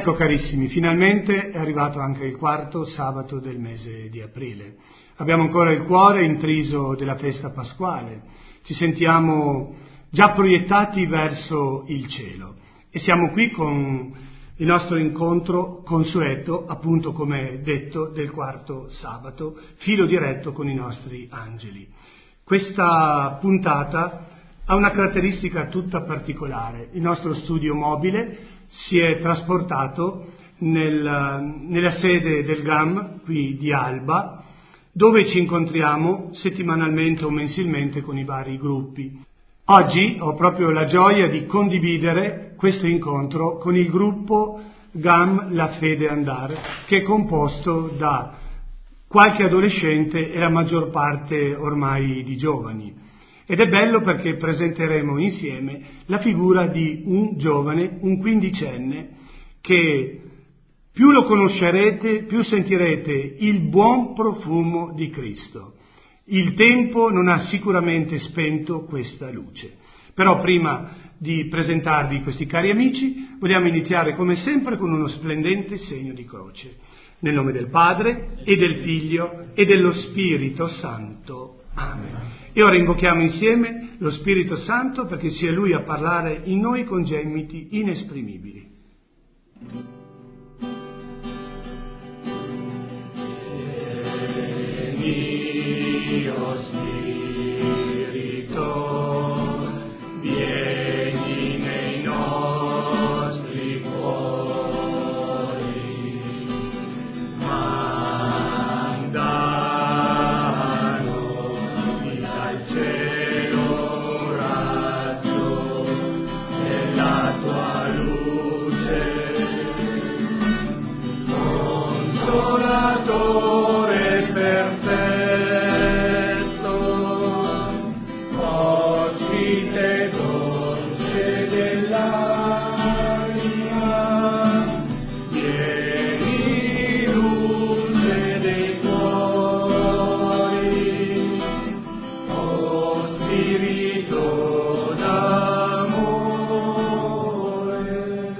Ecco carissimi, finalmente è arrivato anche il quarto sabato del mese di aprile. Abbiamo ancora il cuore intriso della festa pasquale, ci sentiamo già proiettati verso il cielo e siamo qui con il nostro incontro consueto, appunto come detto, del quarto sabato, filo diretto con i nostri angeli. Questa puntata ha una caratteristica tutta particolare. Il nostro studio mobile si è trasportato nella sede del GAM, qui di Alba, dove ci incontriamo settimanalmente o mensilmente con i vari gruppi. Oggi ho proprio la gioia di condividere questo incontro con il gruppo GAM La Fede Andar, che è composto da qualche adolescente e la maggior parte ormai di giovani. Ed è bello perché presenteremo insieme la figura di un giovane, un quindicenne, che più lo conoscerete, più sentirete il buon profumo di Cristo. Il tempo non ha sicuramente spento questa luce. Però prima di presentarvi questi cari amici, vogliamo iniziare come sempre con uno splendente segno di croce. Nel nome del Padre, e del Figlio, e dello Spirito Santo. Amen. E ora invochiamo insieme lo Spirito Santo perché sia Lui a parlare in noi con gemiti inesprimibili. Mio Spirito, vieni nei nostri cuori, mandanos dal cielo raggio della tua luce, consolatore perfetto, ospite dolce dell'anima, vieni luce dei cuori, o Spirito d'amore.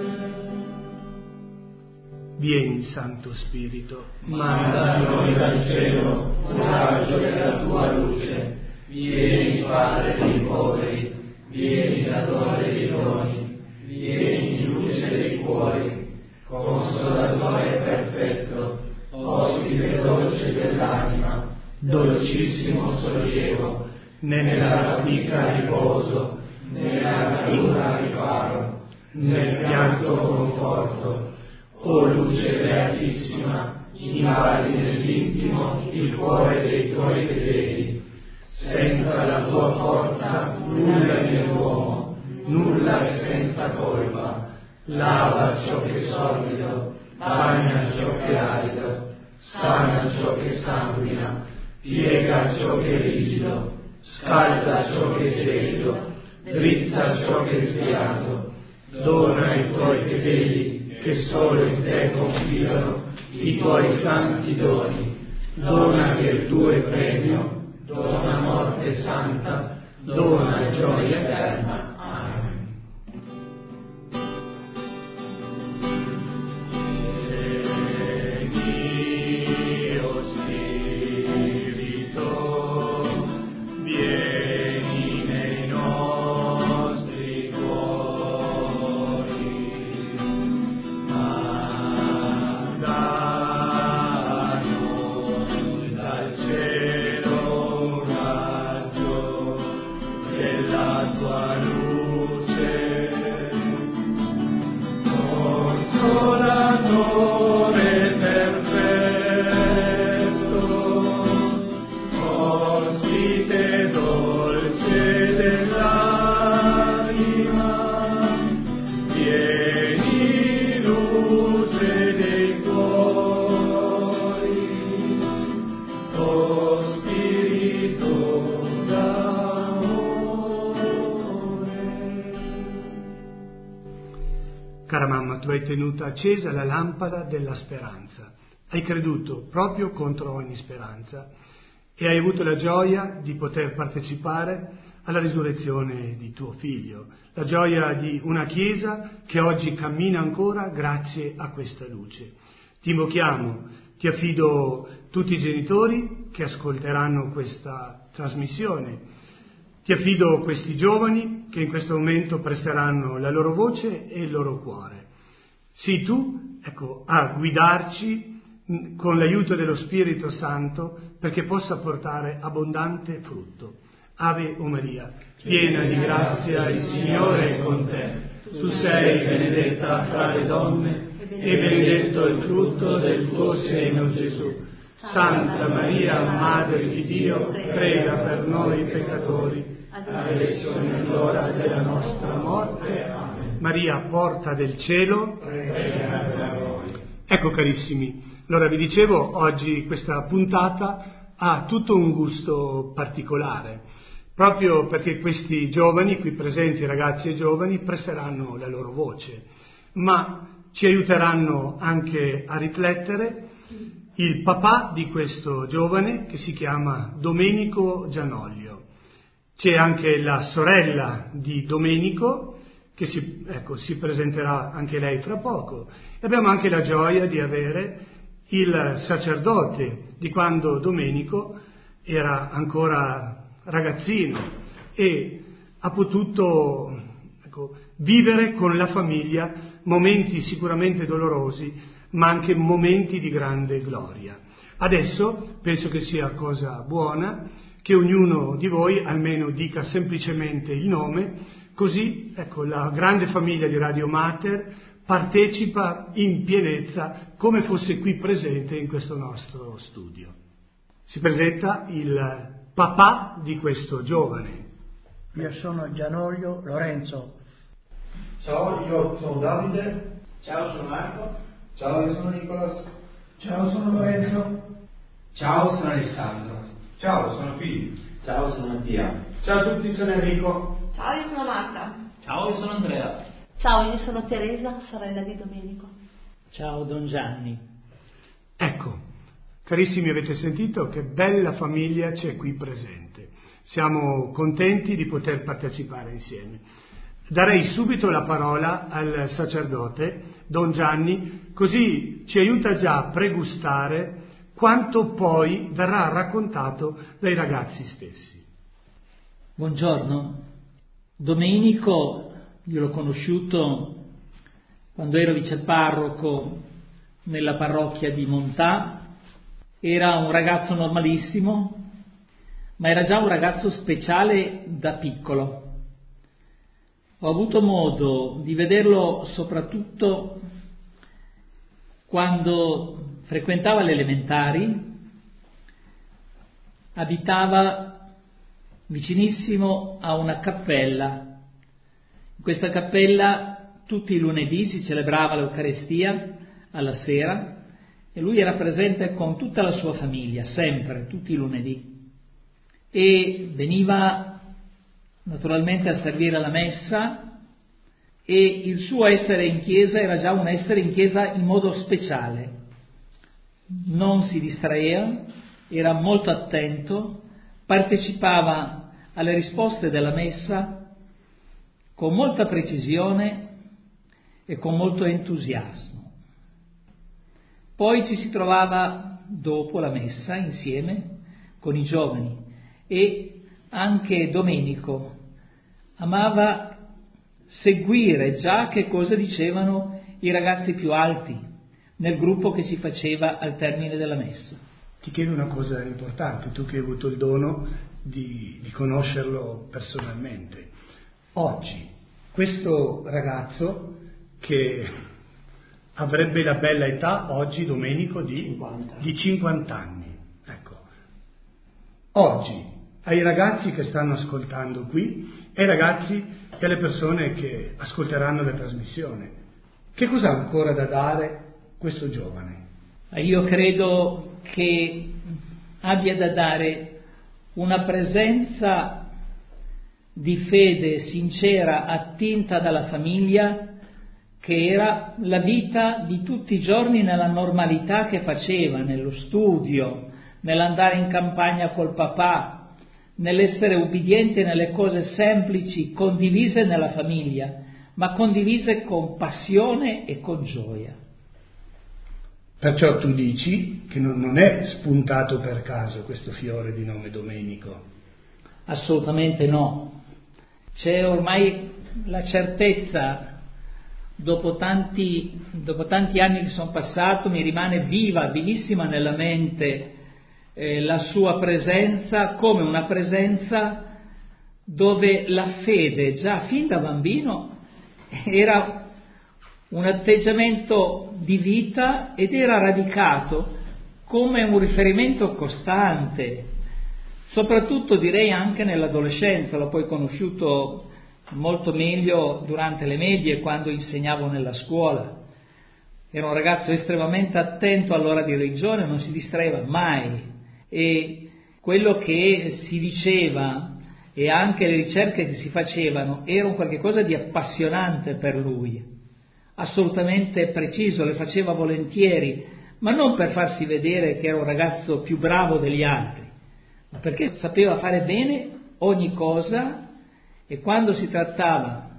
Vieni, Santo Spirito, manda a noi dal cielo un raggio della tua luce. Vieni, Padre dei poveri, vieni, datore dei doni, vieni, luce dei cuori, consolatore perfetto, ospite dolce dell'anima, dolcissimo sollievo, nella fatica riposo, nella caduta riparo, nel pianto conforto. O luce beatissima, invadi nell'intimo il cuore dei tuoi fedeli. Senza la tua forza nulla è nell'uomo, nulla è senza colpa. Lava ciò che è solido, bagna ciò che è arido, sana ciò che sanguina, piega ciò che è rigido, scalda ciò che è gelido, drizza ciò che è sviato. Dona ai tuoi fedeli che solo in te confidano i tuoi santi doni. Dona virtù e premio, dona morte santa, dona gioia eterna. Amen. Vieni, o Spirito, vieni nei nostri cuori, mandanos dal cielo un raggio della tua luce, consolatore perfetto, ospite dolce dell'anima, vieni luce dei cuori, o Spirito d'amore. Cara mamma, tu hai tenuto accesa la lampada della speranza, hai creduto proprio contro ogni speranza e hai avuto la gioia di poter partecipare alla risurrezione di tuo Figlio, la gioia di una Chiesa che oggi cammina ancora grazie a questa luce. Ti invochiamo, ti affido tutti i genitori che ascolteranno questa trasmissione, ti affido questi giovani che in questo momento presteranno la loro voce e il loro cuore. Sii tu, a guidarci con l'aiuto dello Spirito Santo perché possa portare abbondante frutto. Ave o Maria, piena di grazia, il Signore è con te. Tu sei benedetta fra le donne e benedetto il frutto del tuo seno, Gesù. Santa Maria, Madre di Dio, prega per noi peccatori, adesso e nell'ora della nostra morte. Amen. Maria, porta del cielo, prega per noi. Ecco carissimi, allora vi dicevo, oggi questa puntata ha tutto un gusto particolare, proprio perché questi giovani, qui presenti ragazzi e giovani, presteranno la loro voce, ma ci aiuteranno anche a riflettere il papà di questo giovane che si chiama Domenico Gianoglio. C'è anche la sorella di Domenico che si presenterà anche lei fra poco. E abbiamo anche la gioia di avere il sacerdote di quando Domenico era ancora ragazzino e ha potuto vivere con la famiglia momenti sicuramente dolorosi, ma anche momenti di grande gloria. Adesso penso che sia cosa buona che ognuno di voi almeno dica semplicemente il nome, così la grande famiglia di Radio Mater partecipa in pienezza come fosse qui presente in questo nostro studio. Si presenta il papà di questo giovane. Io sono Gianoglio Lorenzo. Ciao, io sono Davide. Ciao, sono Marco. Ciao, io sono Nicolas. Ciao, sono Lorenzo. Ciao, sono Alessandro. Ciao, sono Filippo. Ciao, sono Mattia. Ciao a tutti, sono Enrico. Ciao, io sono Marta. Ciao, io sono Andrea. Ciao, io sono Teresa, sorella di Domenico. Ciao, Don Gianni. Ecco, carissimi, avete sentito che bella famiglia c'è qui presente. Siamo contenti di poter partecipare insieme. Darei subito la parola al sacerdote, Don Gianni, così ci aiuta già a pregustare quanto poi verrà raccontato dai ragazzi stessi. Buongiorno. Domenico, io l'ho conosciuto quando ero viceparroco nella parrocchia di Montà. Era un ragazzo normalissimo, ma era già un ragazzo speciale da piccolo. Ho avuto modo di vederlo soprattutto quando frequentava le elementari, abitava vicinissimo a una cappella. In questa cappella tutti i lunedì si celebrava l'Eucarestia alla sera e lui era presente con tutta la sua famiglia, sempre, tutti i lunedì. E veniva naturalmente a servire la messa e il suo essere in chiesa era già un essere in chiesa in modo speciale. Non si distraeva, era molto attento, partecipava alle risposte della messa con molta precisione e con molto entusiasmo. Poi ci si trovava dopo la messa insieme con i giovani e anche Domenico amava seguire già che cosa dicevano i ragazzi più alti nel gruppo che si faceva al termine della messa. Ti chiedo una cosa importante, tu che hai avuto il dono di conoscerlo personalmente. Oggi, questo ragazzo che avrebbe la bella età, oggi Domenico, di 50 anni. Ecco. Oggi, ai ragazzi che stanno ascoltando qui, ai ragazzi e alle persone che ascolteranno la trasmissione, che cosa ha ancora da dare questo giovane? Io credo che abbia da dare una presenza di fede sincera attinta dalla famiglia, che era la vita di tutti i giorni nella normalità che faceva, nello studio, nell'andare in campagna col papà, nell'essere ubbidiente nelle cose semplici, condivise nella famiglia, ma condivise con passione e con gioia. Perciò tu dici che non è spuntato per caso questo fiore di nome Domenico? Assolutamente no. C'è ormai la certezza, dopo tanti anni che sono passato, mi rimane vivissima nella mente la sua presenza, come una presenza dove la fede già fin da bambino era un atteggiamento di vita ed era radicato come un riferimento costante, soprattutto direi anche nell'adolescenza. L'ho poi conosciuto molto meglio durante le medie, quando insegnavo nella scuola. Era un ragazzo estremamente attento all'ora di religione, non si distraeva mai, e quello che si diceva e anche le ricerche che si facevano era un qualche cosa di appassionante per lui, assolutamente preciso, le faceva volentieri, ma non per farsi vedere che era un ragazzo più bravo degli altri, ma perché sapeva fare bene ogni cosa. E quando si trattava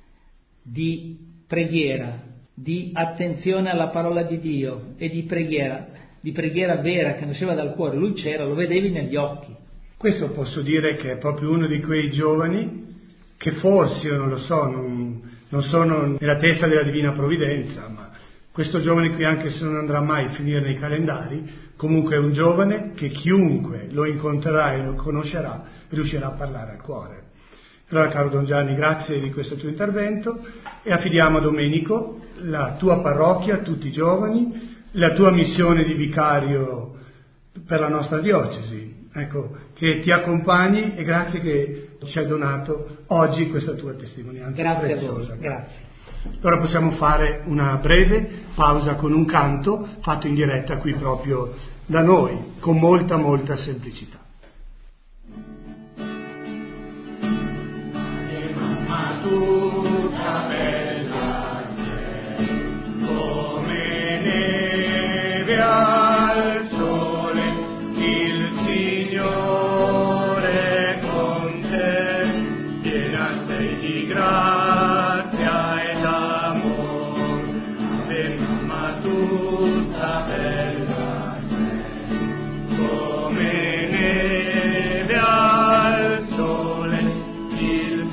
di preghiera, di attenzione alla parola di Dio e di preghiera vera che nasceva dal cuore, lui c'era, lo vedevi negli occhi. Questo posso dire che è proprio uno di quei giovani che forse, io non lo so, non sono nella testa della Divina Provvidenza, ma questo giovane qui, anche se non andrà mai a finire nei calendari, comunque è un giovane che chiunque lo incontrerà e lo conoscerà riuscirà a parlare al cuore. Allora, caro Don Gianni, grazie di questo tuo intervento e affidiamo a Domenico la tua parrocchia, tutti i giovani, la tua missione di vicario per la nostra diocesi. Ecco, che ti accompagni e grazie che ci hai donato oggi questa tua testimonianza. Grazie preziosa. a voi, grazie. Allora possiamo fare una breve pausa con un canto fatto in diretta qui proprio da noi, con molta semplicità. Tutta bella sei, come neve al sole, il Signore con te, piena sei di grazia ed amor. Ave Mamma tutta bella sei, come neve al sole, il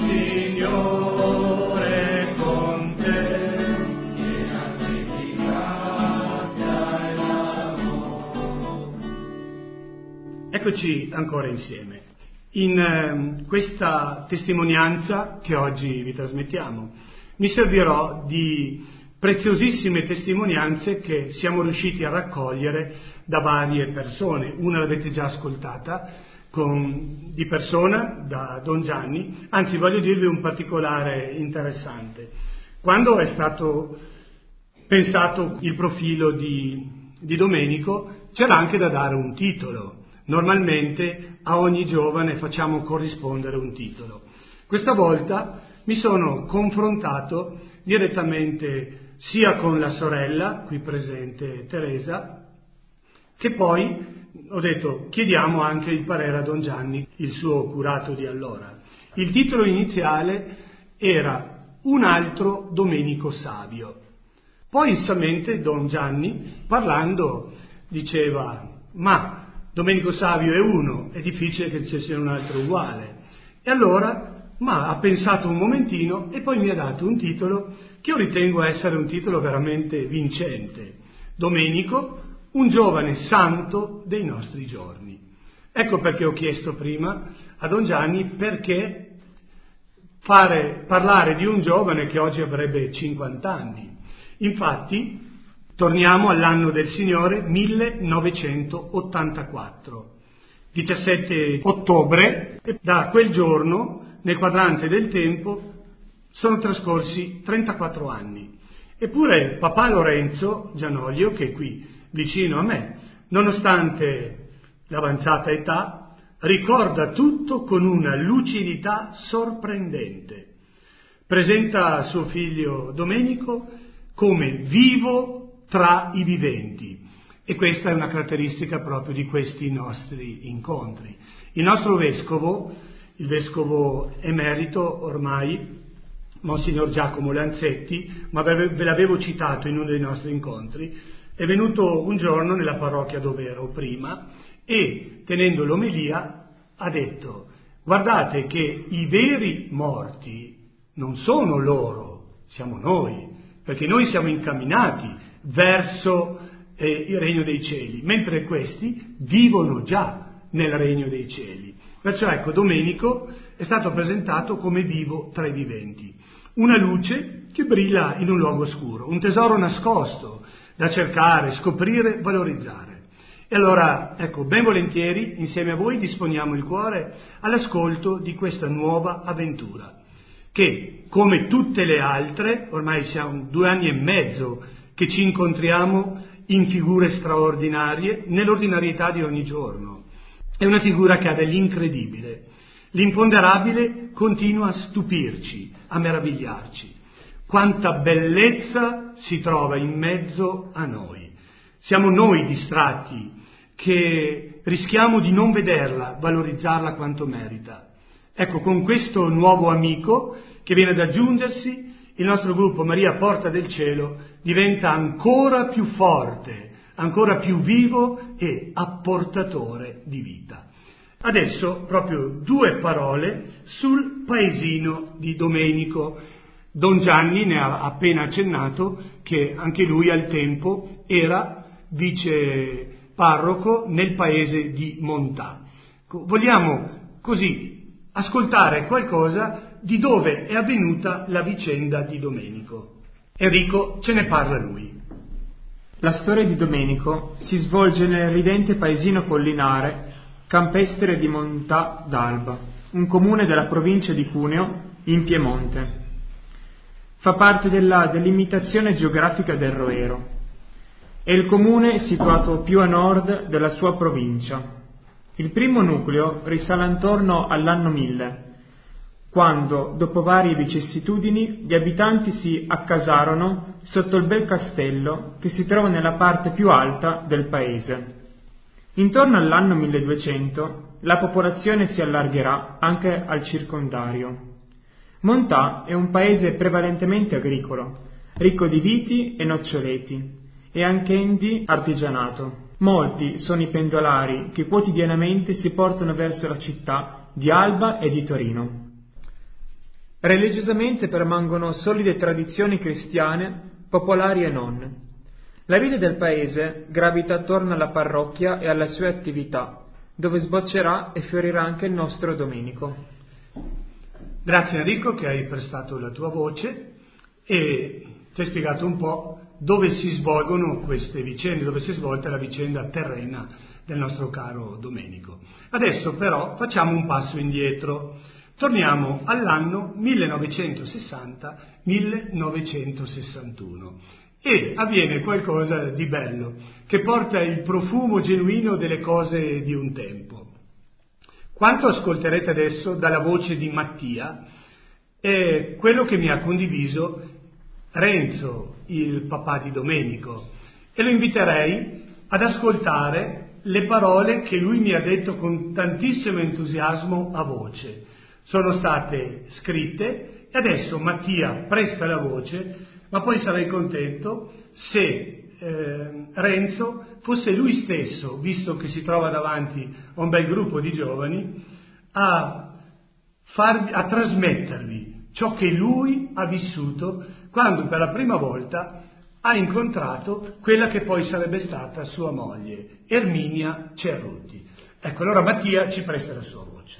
Signore con te, piena sei di grazia ed amor. Eccoci ancora insieme in questa testimonianza che oggi vi trasmettiamo. Mi servirò di preziosissime testimonianze che siamo riusciti a raccogliere da varie persone. Una l'avete già ascoltata di persona da Don Gianni, anzi voglio dirvi un particolare interessante. Quando è stato pensato il profilo di Domenico c'era anche da dare un titolo. Normalmente a ogni giovane facciamo corrispondere un titolo. Questa volta mi sono confrontato direttamente sia con la sorella, qui presente Teresa, che poi ho detto chiediamo anche il parere a Don Gianni, il suo curato di allora. Il titolo iniziale era Un altro Domenico Savio. Poi issamente Don Gianni, parlando, diceva ma Domenico Savio è uno, è difficile che ci sia un altro uguale. E allora ha pensato un momentino e poi mi ha dato un titolo che io ritengo essere un titolo veramente vincente. Domenico, un giovane santo dei nostri giorni. Ecco perché ho chiesto prima a Don Gianni perché parlare di un giovane che oggi avrebbe 50 anni. Infatti, torniamo all'anno del Signore 1984, 17 ottobre, e da quel giorno, nel quadrante del tempo, sono trascorsi 34 anni. Eppure papà Lorenzo Gianoglio, che è qui vicino a me, nonostante l'avanzata età, ricorda tutto con una lucidità sorprendente. Presenta suo figlio Domenico come vivo tra i viventi E questa è una caratteristica proprio di questi nostri incontri. Il nostro vescovo, il vescovo emerito ormai, Monsignor Giacomo Lanzetti, ma ve l'avevo citato in uno dei nostri incontri, è venuto un giorno nella parrocchia dove ero prima e, tenendo l'omelia, ha detto: guardate che i veri morti non sono loro, siamo noi, perché noi siamo incamminati verso il regno dei cieli, mentre questi vivono già nel regno dei cieli. Perciò ecco, Domenico è stato presentato come vivo tra i viventi, una luce che brilla in un luogo oscuro, un tesoro nascosto da cercare, scoprire, valorizzare. E allora, ecco, ben volentieri insieme a voi disponiamo il cuore all'ascolto di questa nuova avventura, che, come tutte le altre, ormai siamo 2 anni e mezzo che ci incontriamo in figure straordinarie, nell'ordinarietà di ogni giorno. È una figura che ha dell'incredibile. L'imponderabile continua a stupirci, a meravigliarci. Quanta bellezza si trova in mezzo a noi. Siamo noi distratti che rischiamo di non vederla, valorizzarla quanto merita. Ecco, con questo nuovo amico che viene ad aggiungersi, il nostro gruppo Maria Porta del Cielo diventa ancora più forte, ancora più vivo e apportatore di vita. Adesso proprio 2 parole sul paesino di Domenico. Don Gianni ne ha appena accennato che anche lui al tempo era vice parroco nel paese di Montà. Vogliamo così ascoltare qualcosa di dove è avvenuta la vicenda di Domenico. Enrico ce ne parla lui. La storia di Domenico si svolge nel ridente paesino collinare campestre di Montà d'Alba, un comune della provincia di Cuneo, in Piemonte. Fa parte della delimitazione geografica del Roero. È il comune situato più a nord della sua provincia. Il primo nucleo risale intorno all'anno 1000, quando, dopo varie vicissitudini, gli abitanti si accasarono sotto il bel castello che si trova nella parte più alta del paese. Intorno all'anno 1200 la popolazione si allargherà anche al circondario. Montà è un paese prevalentemente agricolo, ricco di viti e noccioleti, e anche di artigianato. Molti sono i pendolari che quotidianamente si portano verso la città di Alba e di Torino. Religiosamente permangono solide tradizioni cristiane, popolari e non. La vita del paese gravita attorno alla parrocchia e alle sue attività, dove sboccerà e fiorirà anche il nostro Domenico. Grazie Enrico che hai prestato la tua voce e ci hai spiegato un po' dove si svolgono queste vicende, dove si è svolta la vicenda terrena del nostro caro Domenico. Adesso però facciamo un passo indietro. Torniamo all'anno 1960-1961 e avviene qualcosa di bello che porta il profumo genuino delle cose di un tempo. Quanto ascolterete adesso dalla voce di Mattia è quello che mi ha condiviso Renzo, il papà di Domenico, e lo inviterei ad ascoltare le parole che lui mi ha detto con tantissimo entusiasmo a voce. Sono state scritte e adesso Mattia presta la voce, ma poi sarei contento se Renzo fosse lui stesso, visto che si trova davanti a un bel gruppo di giovani, a trasmettervi ciò che lui ha vissuto quando per la prima volta ha incontrato quella che poi sarebbe stata sua moglie, Erminia Cerruti. Ecco, allora Mattia ci presta la sua voce.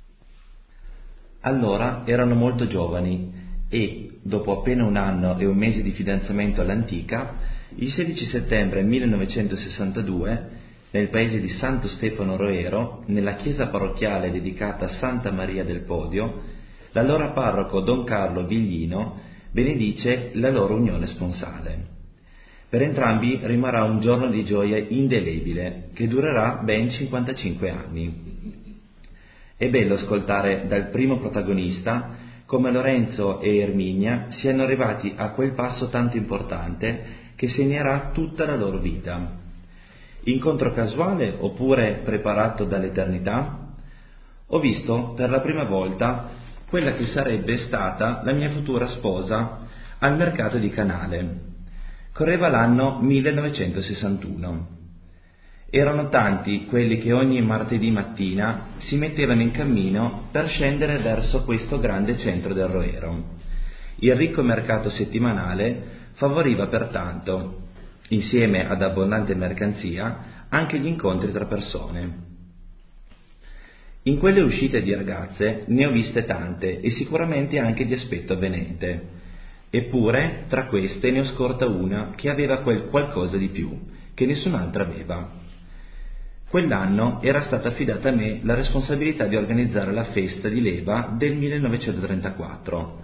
Allora erano molto giovani e, dopo appena 1 anno e 1 mese di fidanzamento all'antica, il 16 settembre 1962, nel paese di Santo Stefano Roero, nella chiesa parrocchiale dedicata a Santa Maria del Podio, l'allora parroco Don Carlo Viglino benedice la loro unione sponsale. Per entrambi rimarrà un giorno di gioia indelebile che durerà ben 55 anni. È bello ascoltare dal primo protagonista come Lorenzo e Erminia siano arrivati a quel passo tanto importante che segnerà tutta la loro vita. Incontro casuale oppure preparato dall'eternità? Ho visto per la prima volta quella che sarebbe stata la mia futura sposa al mercato di Canale. Correva l'anno 1961. Erano tanti quelli che ogni martedì mattina si mettevano in cammino per scendere verso questo grande centro del Roero. Il ricco mercato settimanale favoriva pertanto, insieme ad abbondante mercanzia, anche gli incontri tra persone. In quelle uscite di ragazze ne ho viste tante e sicuramente anche di aspetto avvenente. Eppure tra queste ne ho scorta una che aveva quel qualcosa di più, che nessun'altra aveva. Quell'anno era stata affidata a me la responsabilità di organizzare la festa di leva del 1934,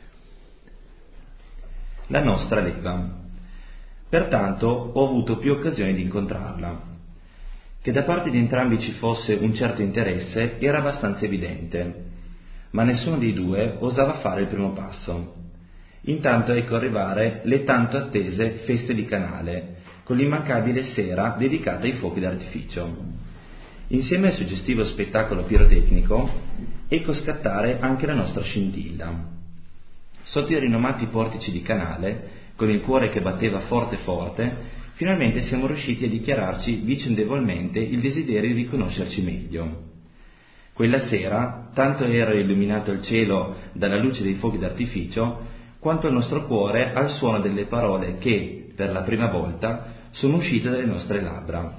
la nostra leva. Pertanto ho avuto più occasioni di incontrarla. Che da parte di entrambi ci fosse un certo interesse era abbastanza evidente, ma nessuno dei due osava fare il primo passo. Intanto ecco arrivare le tanto attese feste di Canale, con l'immancabile sera dedicata ai fuochi d'artificio. Insieme al suggestivo spettacolo pirotecnico, ecco scattare anche la nostra scintilla. Sotto i rinomati portici di Canale, con il cuore che batteva forte forte, finalmente siamo riusciti a dichiararci vicendevolmente il desiderio di conoscerci meglio. Quella sera, tanto era illuminato il cielo dalla luce dei fuochi d'artificio, quanto il nostro cuore al suono delle parole che, per la prima volta, sono uscite dalle nostre labbra.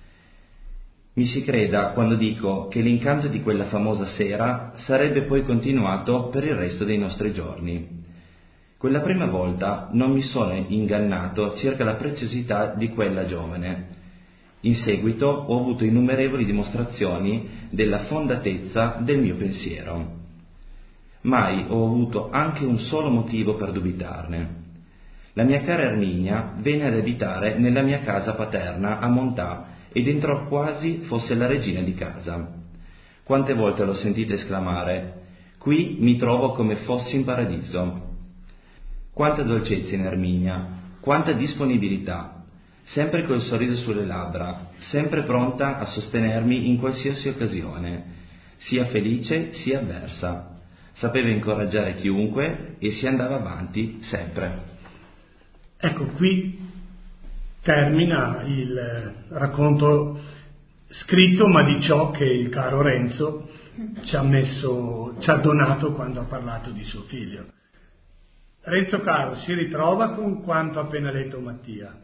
Mi si creda quando dico che l'incanto di quella famosa sera sarebbe poi continuato per il resto dei nostri giorni. Quella prima volta non mi sono ingannato circa la preziosità di quella giovane. In seguito ho avuto innumerevoli dimostrazioni della fondatezza del mio pensiero. Mai ho avuto anche un solo motivo per dubitarne. La mia cara Erminia venne ad abitare nella mia casa paterna a Montà ed entrò quasi fosse la regina di casa. Quante volte l'ho sentita esclamare: «Qui mi trovo come fossi in paradiso». Quanta dolcezza in Erminia, quanta disponibilità, sempre col sorriso sulle labbra, sempre pronta a sostenermi in qualsiasi occasione, sia felice sia avversa. Sapeva incoraggiare chiunque e si andava avanti sempre. Ecco, qui termina il racconto scritto, ma di ciò che il caro Renzo ci ha donato quando ha parlato di suo figlio. Renzo caro, si ritrova con quanto ha appena letto Mattia?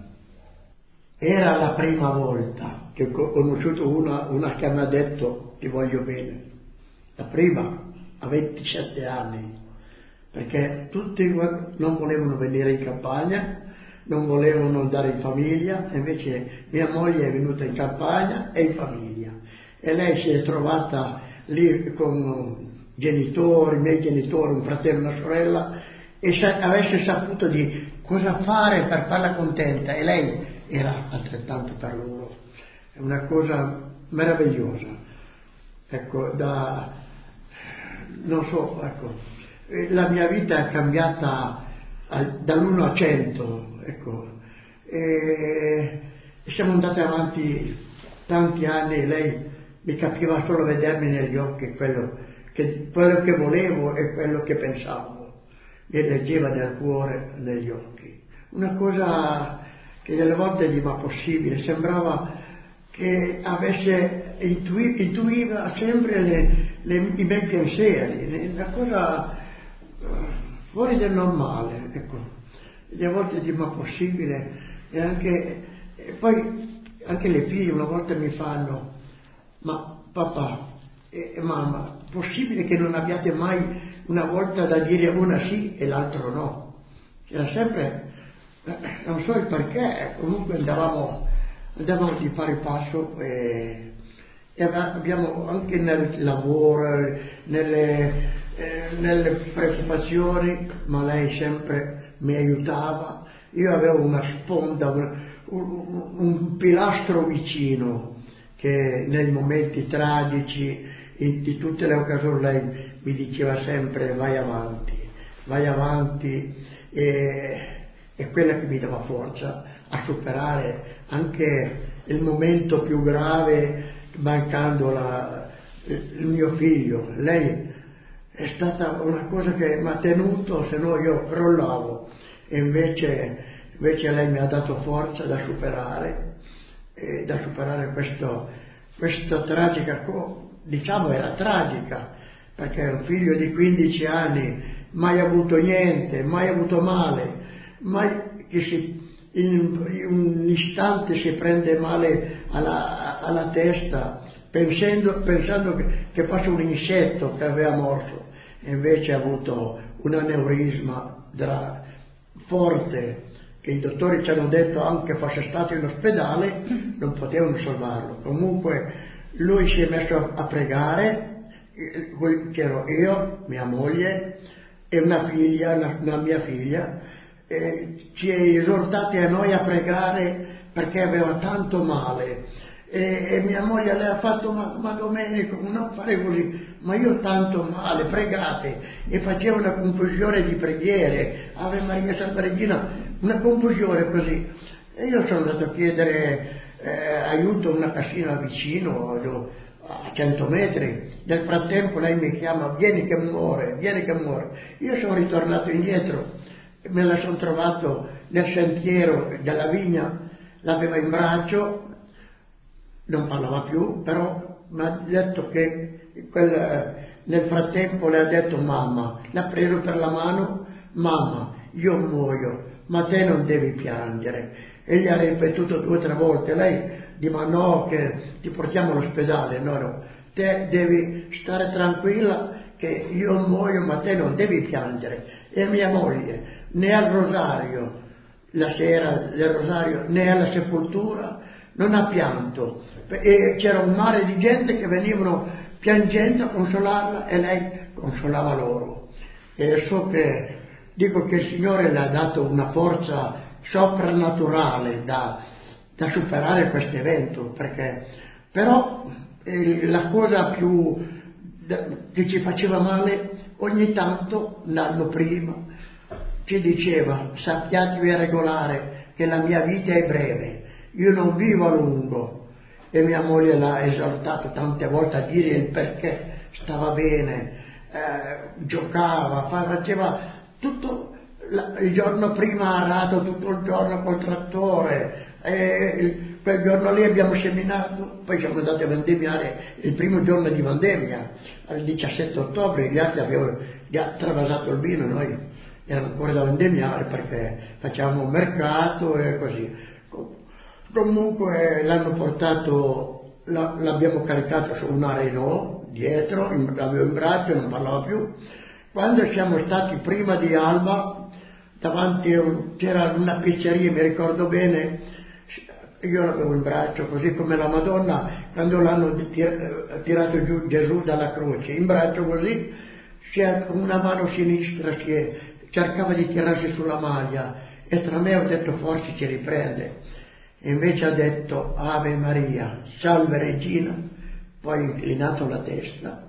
Era la prima volta che ho conosciuto una che mi ha detto ti voglio bene. La prima, a 27 anni, perché tutti non volevano venire in campagna, non volevano andare in famiglia, invece mia moglie è venuta in campagna e in famiglia. E lei si è trovata lì con genitori, miei genitori, un fratello e una sorella, e se avesse saputo di cosa fare per farla contenta, e lei era altrettanto per loro. È una cosa meravigliosa. Ecco, non so, ecco, la mia vita è cambiata dall'1 a 100, ecco, e siamo andati avanti tanti anni e lei mi capiva solo vedermi negli occhi quello che volevo e quello che pensavo. Mi leggeva nel cuore, negli occhi. Una cosa che delle volte dico, ma possibile, sembrava che avesse intuiva sempre i miei pensieri, una cosa fuori del normale, ecco. E delle volte dico, ma possibile, e poi anche le figlie una volta mi fanno, ma papà e mamma, possibile che non abbiate mai una volta da dire una sì e l'altro no? Era sempre, non so il perché, comunque andavamo di pari passo e abbiamo anche nel lavoro, nelle preoccupazioni, ma lei sempre mi aiutava. Io avevo una sponda, un pilastro vicino che nei momenti tragici, di tutte le occasioni, lei mi diceva sempre vai avanti, e quella che mi dava forza a superare anche il momento più grave, mancando il mio figlio. Lei è stata una cosa che mi ha tenuto, se no io crollavo, e invece lei mi ha dato forza da superare questa tragica, diciamo era tragica, perché un figlio di 15 anni, mai avuto niente, mai avuto male, mai che in un istante si prende male alla testa, pensando che fosse un insetto che aveva morso, e invece ha avuto un aneurisma forte, che i dottori ci hanno detto anche fosse stato in ospedale non potevano salvarlo. Comunque lui si è messo a pregare, che ero io, mia moglie e una mia figlia, ci ha esortati a noi a pregare perché aveva tanto male, e mia moglie le ha fatto ma Domenico non fare così, ma io ho tanto male, pregate, e faceva una confusione di preghiere, Ave Maria Santa Regina, una confusione così, e io sono andato a chiedere aiuto a una cascina vicino a 100 metri. Nel frattempo lei mi chiama, vieni che muore. Io sono ritornato indietro, me la sono trovato nel sentiero della vigna, l'aveva in braccio, non parlava più, però mi ha detto che nel frattempo le ha detto mamma, l'ha preso per la mano, mamma io muoio, ma te non devi piangere. E gli ha ripetuto 2 o 3 volte, lei dice ma no, che ti portiamo all'ospedale, no, te devi stare tranquilla che io muoio, ma te non devi piangere. E mia moglie né al rosario, la sera del rosario, né alla sepoltura non ha pianto, e c'era un mare di gente che venivano piangendo a consolarla e lei consolava loro. E so che dico che il Signore le ha dato una forza soprannaturale da superare questo evento, perché però la cosa più che ci faceva male, ogni tanto l'anno prima ci diceva sappiatevi regolare che la mia vita è breve, io non vivo a lungo, e mia moglie l'ha esaltato tante volte a dire il perché stava bene, giocava, faceva tutto. Il giorno prima ha arato tutto il giorno col trattore, quel giorno lì abbiamo seminato, poi siamo andati a vendemmiare il primo giorno di vendemmia, il 17 ottobre, gli altri avevano già travasato il vino, noi eravamo ancora da vendemmiare perché facciamo un mercato e così. Comunque l'hanno portato, l'abbiamo caricato su una Renault dietro, l'avevo in braccio, non parlava più. Quando siamo stati prima di Alba, davanti c'era una pizzeria, mi ricordo bene, io l'avevo in braccio, così come la Madonna, quando l'hanno tirato giù Gesù dalla croce, in braccio così, con una mano sinistra cercava di tirarsi sulla maglia, e tra me ho detto forse ci riprende, e invece ha detto Ave Maria, salve Regina, poi ha inclinato la testa.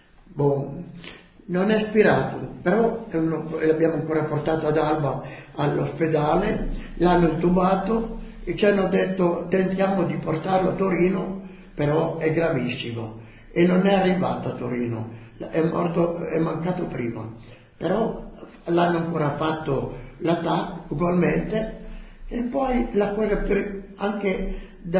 Non è spirato, però l'abbiamo ancora portato ad Alba all'ospedale, l'hanno intubato e ci hanno detto tentiamo di portarlo a Torino, però è gravissimo, e non è arrivato a Torino, è mancato prima, però l'hanno ancora fatto la TAC ugualmente. E poi la cosa anche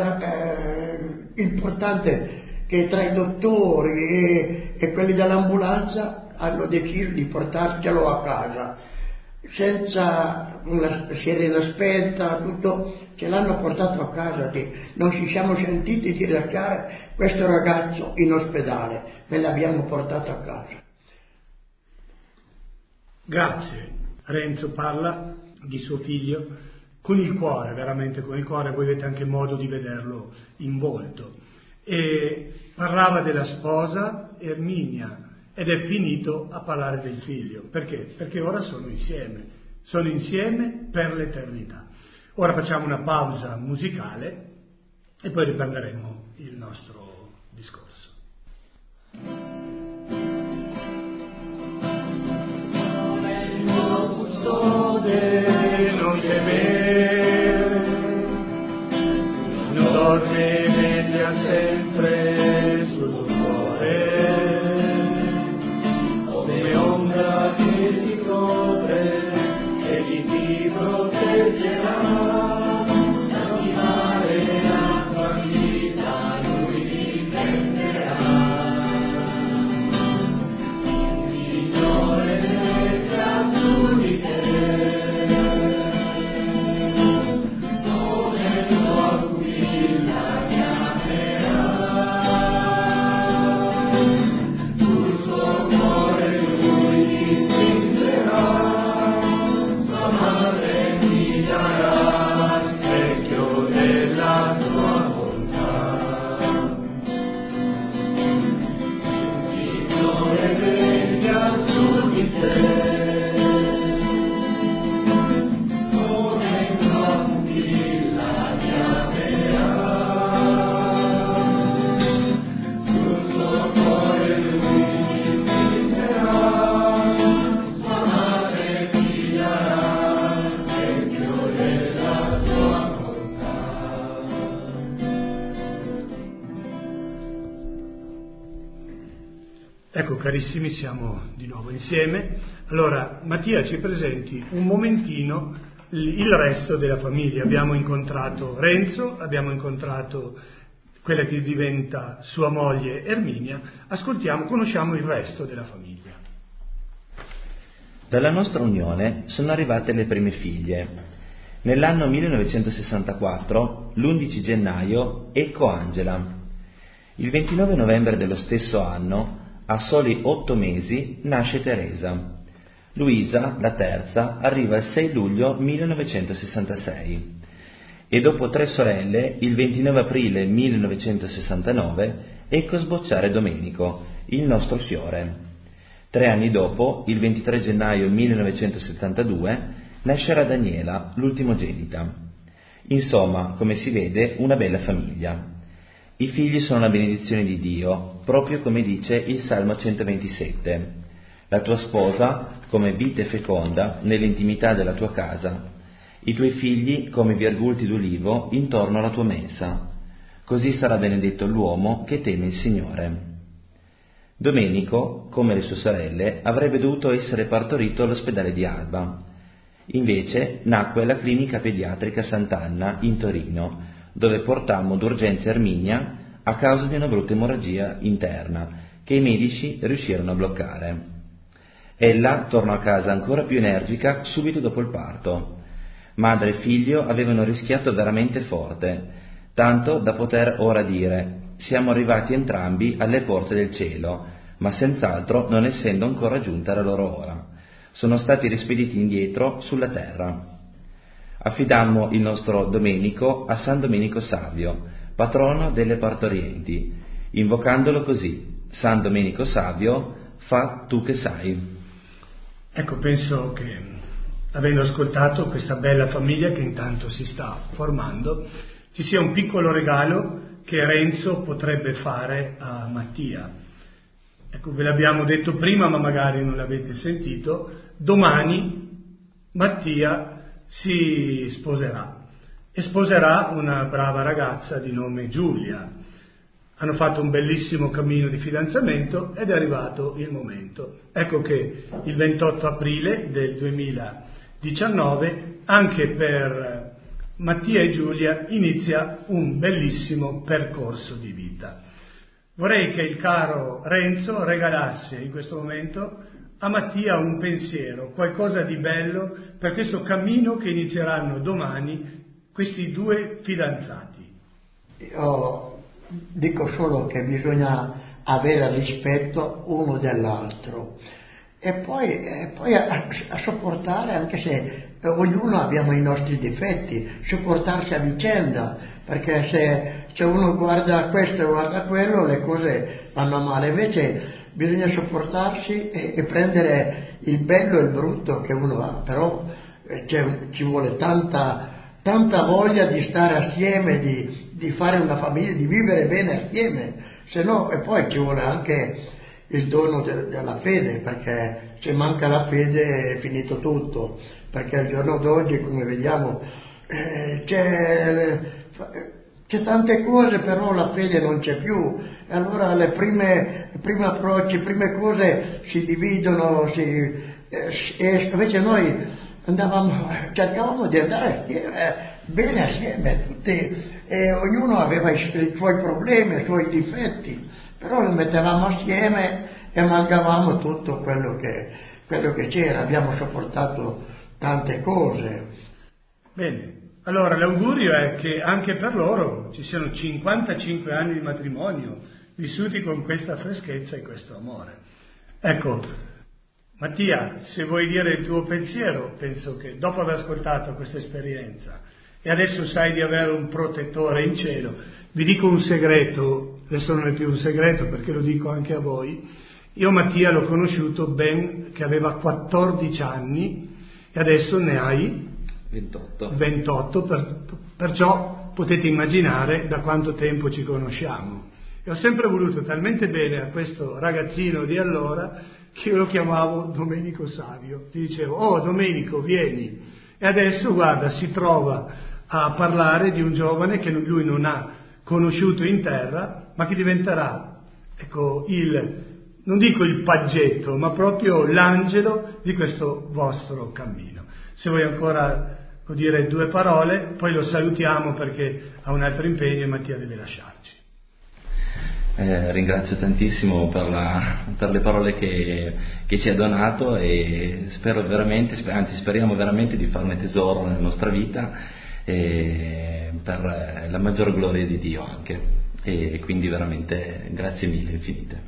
importante, che tra i dottori e quelli dell'ambulanza hanno deciso di portarcelo a casa senza una sirena spenta, tutto, ce l'hanno portato a casa, non ci siamo sentiti di lasciare questo ragazzo in ospedale, me l'abbiamo portato a casa. Grazie. Renzo parla di suo figlio con il cuore, veramente con il cuore, voi avete anche modo di vederlo in volto, e parlava della sposa Erminia, ed è finito a parlare del figlio. Perché? Perché ora sono insieme per l'eternità. Ora facciamo una pausa musicale e poi riprenderemo il nostro discorso. Non temer, dorme veglia sempre sul cuore, come ombra che ti copre e ti proteggerà, ogni mare la tua vita lui difenderà. Il Signore veglia su di te, Ecco, carissimi, siamo di nuovo insieme. Allora, Mattia, ci presenti un momentino il resto della famiglia. Abbiamo incontrato Renzo, abbiamo incontrato quella che diventa sua moglie Erminia. Conosciamo il resto della famiglia. Dalla nostra unione sono arrivate le prime figlie. Nell'anno 1964, l'11 gennaio, ecco Angela. Il 29 novembre dello stesso anno, a soli 8 mesi, nasce Teresa. Luisa, la terza, arriva il 6 luglio 1966 e dopo 3 sorelle, il 29 aprile 1969, ecco sbocciare Domenico, il nostro fiore. 3 anni dopo, il 23 gennaio 1972, nascerà Daniela, l'ultimogenita. Insomma, come si vede, una bella famiglia. I figli sono la benedizione di Dio, proprio come dice il Salmo 127. La tua sposa come vite feconda nell'intimità della tua casa, i tuoi figli come virgulti d'ulivo intorno alla tua mensa. Così sarà benedetto l'uomo che teme il Signore. Domenico, come le sue sorelle, avrebbe dovuto essere partorito all'ospedale di Alba. Invece nacque alla clinica pediatrica Sant'Anna in Torino, dove portammo d'urgenza Erminia a causa di una brutta emorragia interna che i medici riuscirono a bloccare. Ella tornò a casa ancora più energica subito dopo il parto. Madre e figlio avevano rischiato veramente forte, tanto da poter ora dire: siamo arrivati entrambi alle porte del cielo, ma senz'altro non essendo ancora giunta la loro ora. Sono stati rispediti indietro sulla terra. Affidammo il nostro Domenico a San Domenico Savio, patrono delle partorienti, invocandolo così: San Domenico Savio, fa tu che sai. Ecco, penso che, avendo ascoltato questa bella famiglia che intanto si sta formando, ci sia un piccolo regalo che Renzo potrebbe fare a Mattia. Ecco, ve l'abbiamo detto prima, ma magari non l'avete sentito: domani Mattia si sposerà e sposerà una brava ragazza di nome Giulia. Hanno fatto un bellissimo cammino di fidanzamento ed è arrivato il momento. Ecco che il 28 aprile del 2019 anche per Mattia e Giulia inizia un bellissimo percorso di vita. Vorrei che il caro Renzo regalasse in questo momento a Mattia un pensiero, qualcosa di bello per questo cammino che inizieranno domani questi due fidanzati. Io dico solo che bisogna avere rispetto uno dell'altro e poi a sopportare, anche se ognuno abbiamo i nostri difetti, sopportarsi a vicenda, perché se uno guarda questo e guarda quello le cose vanno male. Invece bisogna sopportarsi e prendere il bello e il brutto che uno ha, però ci vuole tanta voglia di stare assieme, di fare una famiglia, di vivere bene assieme, se no, e poi ci vuole anche il dono della fede, perché se manca la fede è finito tutto, perché al giorno d'oggi, come vediamo, C'è tante cose, però la fede non c'è più, e allora i primi approcci, le prime cose si dividono, e invece noi cercavamo di andare bene assieme, tutti, e ognuno aveva i suoi problemi, i suoi difetti, però li mettevamo assieme e amalgamavamo tutto quello che c'era, abbiamo sopportato tante cose. Bene. Allora, l'augurio è che anche per loro ci siano 55 anni di matrimonio vissuti con questa freschezza e questo amore. Ecco, Mattia, se vuoi dire il tuo pensiero, penso che dopo aver ascoltato questa esperienza e adesso sai di avere un protettore in cielo, vi dico un segreto, adesso non è più un segreto perché lo dico anche a voi, io Mattia l'ho conosciuto ben che aveva 14 anni e adesso ne hai 28, perciò potete immaginare da quanto tempo ci conosciamo. E ho sempre voluto talmente bene a questo ragazzino di allora che io lo chiamavo Domenico Savio. Gli dicevo, oh Domenico, vieni. E adesso, guarda, si trova a parlare di un giovane che lui non ha conosciuto in terra, ma che diventerà, ecco, non dico il paggetto, ma proprio l'angelo di questo vostro cammino. Se vuoi ancora dire 2 parole, poi lo salutiamo perché ha un altro impegno e Mattia deve lasciarci. Ringrazio tantissimo per le parole che ci ha donato e speriamo veramente di farne tesoro nella nostra vita per la maggior gloria di Dio anche, e quindi veramente grazie mille infinite.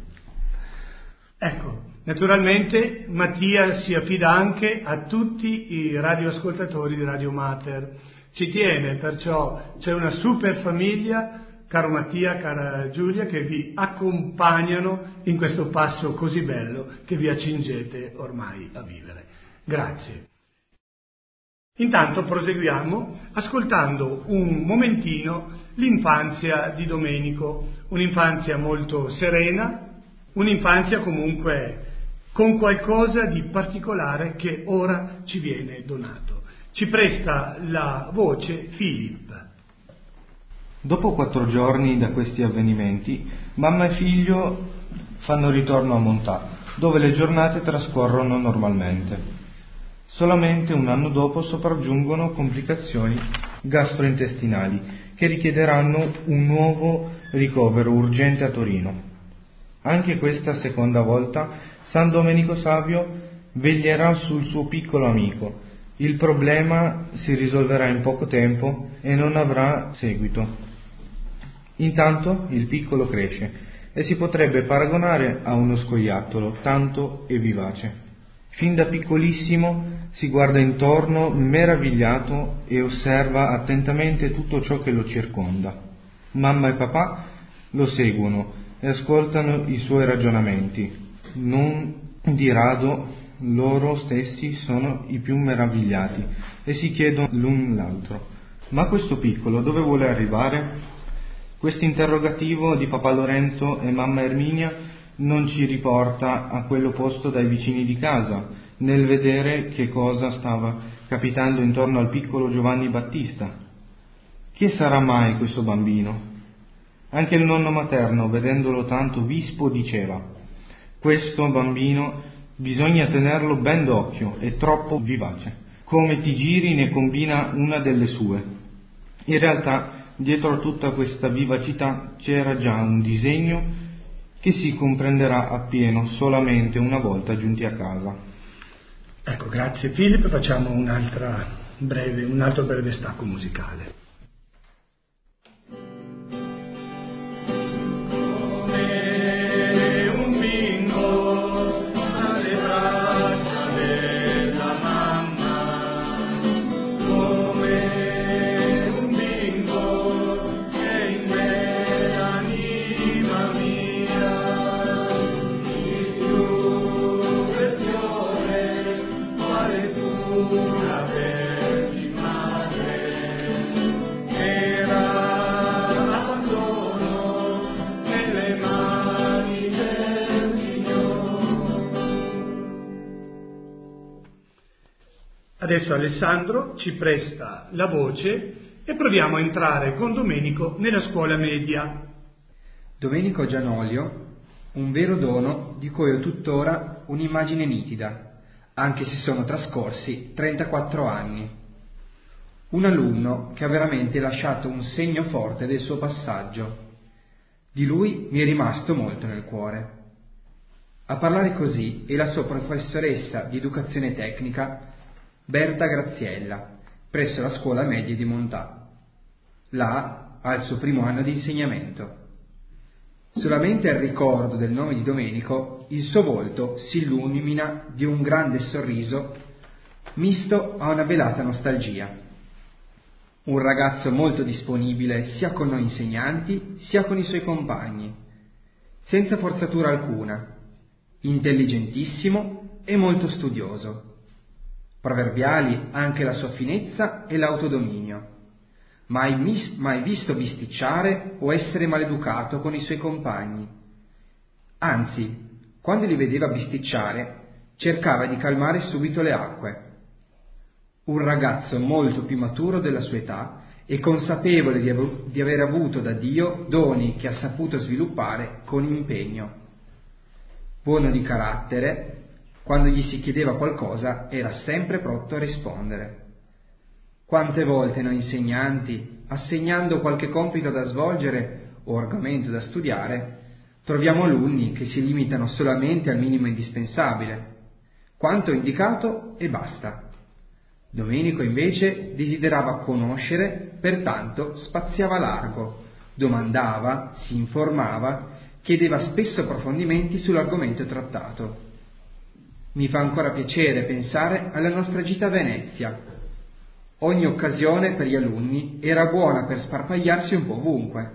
Ecco, naturalmente Mattia si affida anche a tutti i radioascoltatori di Radio Mater, ci tiene, perciò c'è una super famiglia, caro Mattia, cara Giulia, che vi accompagnano in questo passo così bello che vi accingete ormai a vivere. Grazie. Intanto proseguiamo ascoltando un momentino l'infanzia di Domenico, un'infanzia molto serena, un'infanzia comunque con qualcosa di particolare che ora ci viene donato. Ci presta la voce Filippo. Dopo 4 giorni da questi avvenimenti, mamma e figlio fanno ritorno a Montà, dove le giornate trascorrono normalmente. Solamente un anno dopo sopraggiungono complicazioni gastrointestinali che richiederanno un nuovo ricovero urgente a Torino. Anche questa seconda volta San Domenico Savio veglierà sul suo piccolo amico. Il problema si risolverà in poco tempo e non avrà seguito. Intanto il piccolo cresce e si potrebbe paragonare a uno scoiattolo, tanto è vivace. Fin da piccolissimo si guarda intorno meravigliato e osserva attentamente tutto ciò che lo circonda. Mamma e papà lo seguono e ascoltano i suoi ragionamenti. Non di rado loro stessi sono i più meravigliati e si chiedono l'un l'altro: ma questo piccolo dove vuole arrivare? Questo interrogativo di papà Lorenzo e mamma Erminia non ci riporta a quello posto dai vicini di casa, nel vedere che cosa stava capitando intorno al piccolo Giovanni Battista. Chi sarà mai questo bambino? Anche il nonno materno, vedendolo tanto vispo, diceva: questo bambino bisogna tenerlo ben d'occhio, è troppo vivace. Come ti giri ne combina una delle sue. In realtà, dietro a tutta questa vivacità c'era già un disegno che si comprenderà appieno solamente una volta giunti a casa. Ecco, grazie Filippo, facciamo un altro breve stacco musicale. Adesso Alessandro ci presta la voce e proviamo a entrare con Domenico nella scuola media. Domenico Gianolio, un vero dono di cui ho tuttora un'immagine nitida, anche se sono trascorsi 34 anni. Un alunno che ha veramente lasciato un segno forte del suo passaggio. Di lui mi è rimasto molto nel cuore. A parlare così è la sua professoressa di educazione tecnica, Berta Graziella, presso la scuola media di Montà. Là ha il suo primo anno di insegnamento. Solamente al ricordo del nome di Domenico il suo volto si illumina di un grande sorriso misto a una velata nostalgia. Un ragazzo molto disponibile sia con noi insegnanti sia con i suoi compagni, senza forzatura alcuna, intelligentissimo e molto studioso. Proverbiali anche la sua finezza e l'autodominio. Mai visto bisticciare o essere maleducato con i suoi compagni. Anzi, quando li vedeva bisticciare, cercava di calmare subito le acque. Un ragazzo molto più maturo della sua età e consapevole di aver avuto da Dio doni che ha saputo sviluppare con impegno. Buono di carattere, quando gli si chiedeva qualcosa era sempre pronto a rispondere. Quante volte noi insegnanti, assegnando qualche compito da svolgere o argomento da studiare, troviamo alunni che si limitano solamente al minimo indispensabile, quanto indicato e basta. Domenico invece desiderava conoscere, pertanto spaziava largo, domandava, si informava, chiedeva spesso approfondimenti sull'argomento trattato. Mi fa ancora piacere pensare alla nostra gita a Venezia. Ogni occasione per gli alunni era buona per sparpagliarsi un po' ovunque.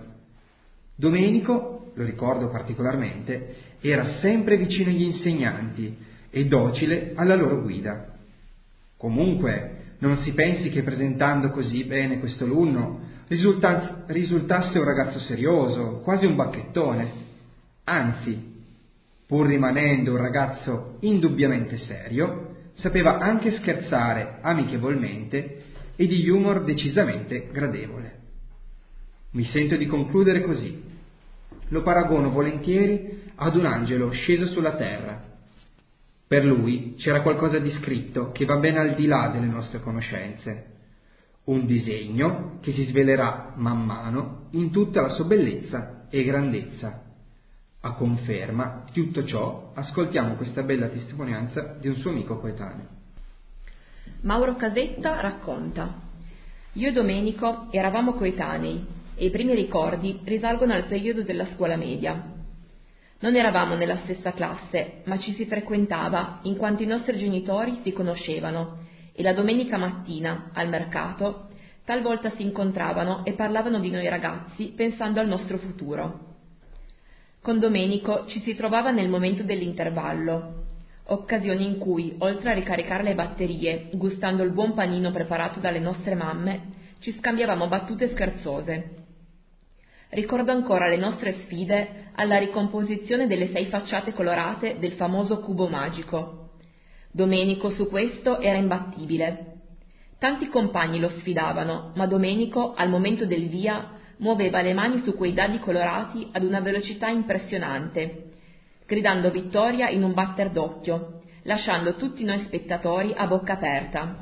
Domenico, lo ricordo particolarmente, era sempre vicino agli insegnanti e docile alla loro guida. Comunque, non si pensi che presentando così bene questo alunno risultasse un ragazzo serioso, quasi un bacchettone. Anzi, pur rimanendo un ragazzo indubbiamente serio, sapeva anche scherzare amichevolmente e di humor decisamente gradevole. Mi sento di concludere così. Lo paragono volentieri ad un angelo sceso sulla terra. Per lui c'era qualcosa di scritto che va ben al di là delle nostre conoscenze. Un disegno che si svelerà man mano in tutta la sua bellezza e grandezza. A conferma di tutto ciò, ascoltiamo questa bella testimonianza di un suo amico coetaneo. Mauro Casetta racconta: io e Domenico eravamo coetanei e i primi ricordi risalgono al periodo della scuola media. Non eravamo nella stessa classe, ma ci si frequentava in quanto i nostri genitori si conoscevano e la domenica mattina, al mercato, talvolta si incontravano e parlavano di noi ragazzi pensando al nostro futuro. Con Domenico ci si trovava nel momento dell'intervallo, occasioni in cui, oltre a ricaricare le batterie, gustando il buon panino preparato dalle nostre mamme, ci scambiavamo battute scherzose. Ricordo ancora le nostre sfide alla ricomposizione delle 6 facciate colorate del famoso cubo magico. Domenico su questo era imbattibile. Tanti compagni lo sfidavano, ma Domenico, al momento del via, muoveva le mani su quei dadi colorati ad una velocità impressionante, gridando vittoria in un batter d'occhio, lasciando tutti noi spettatori a bocca aperta.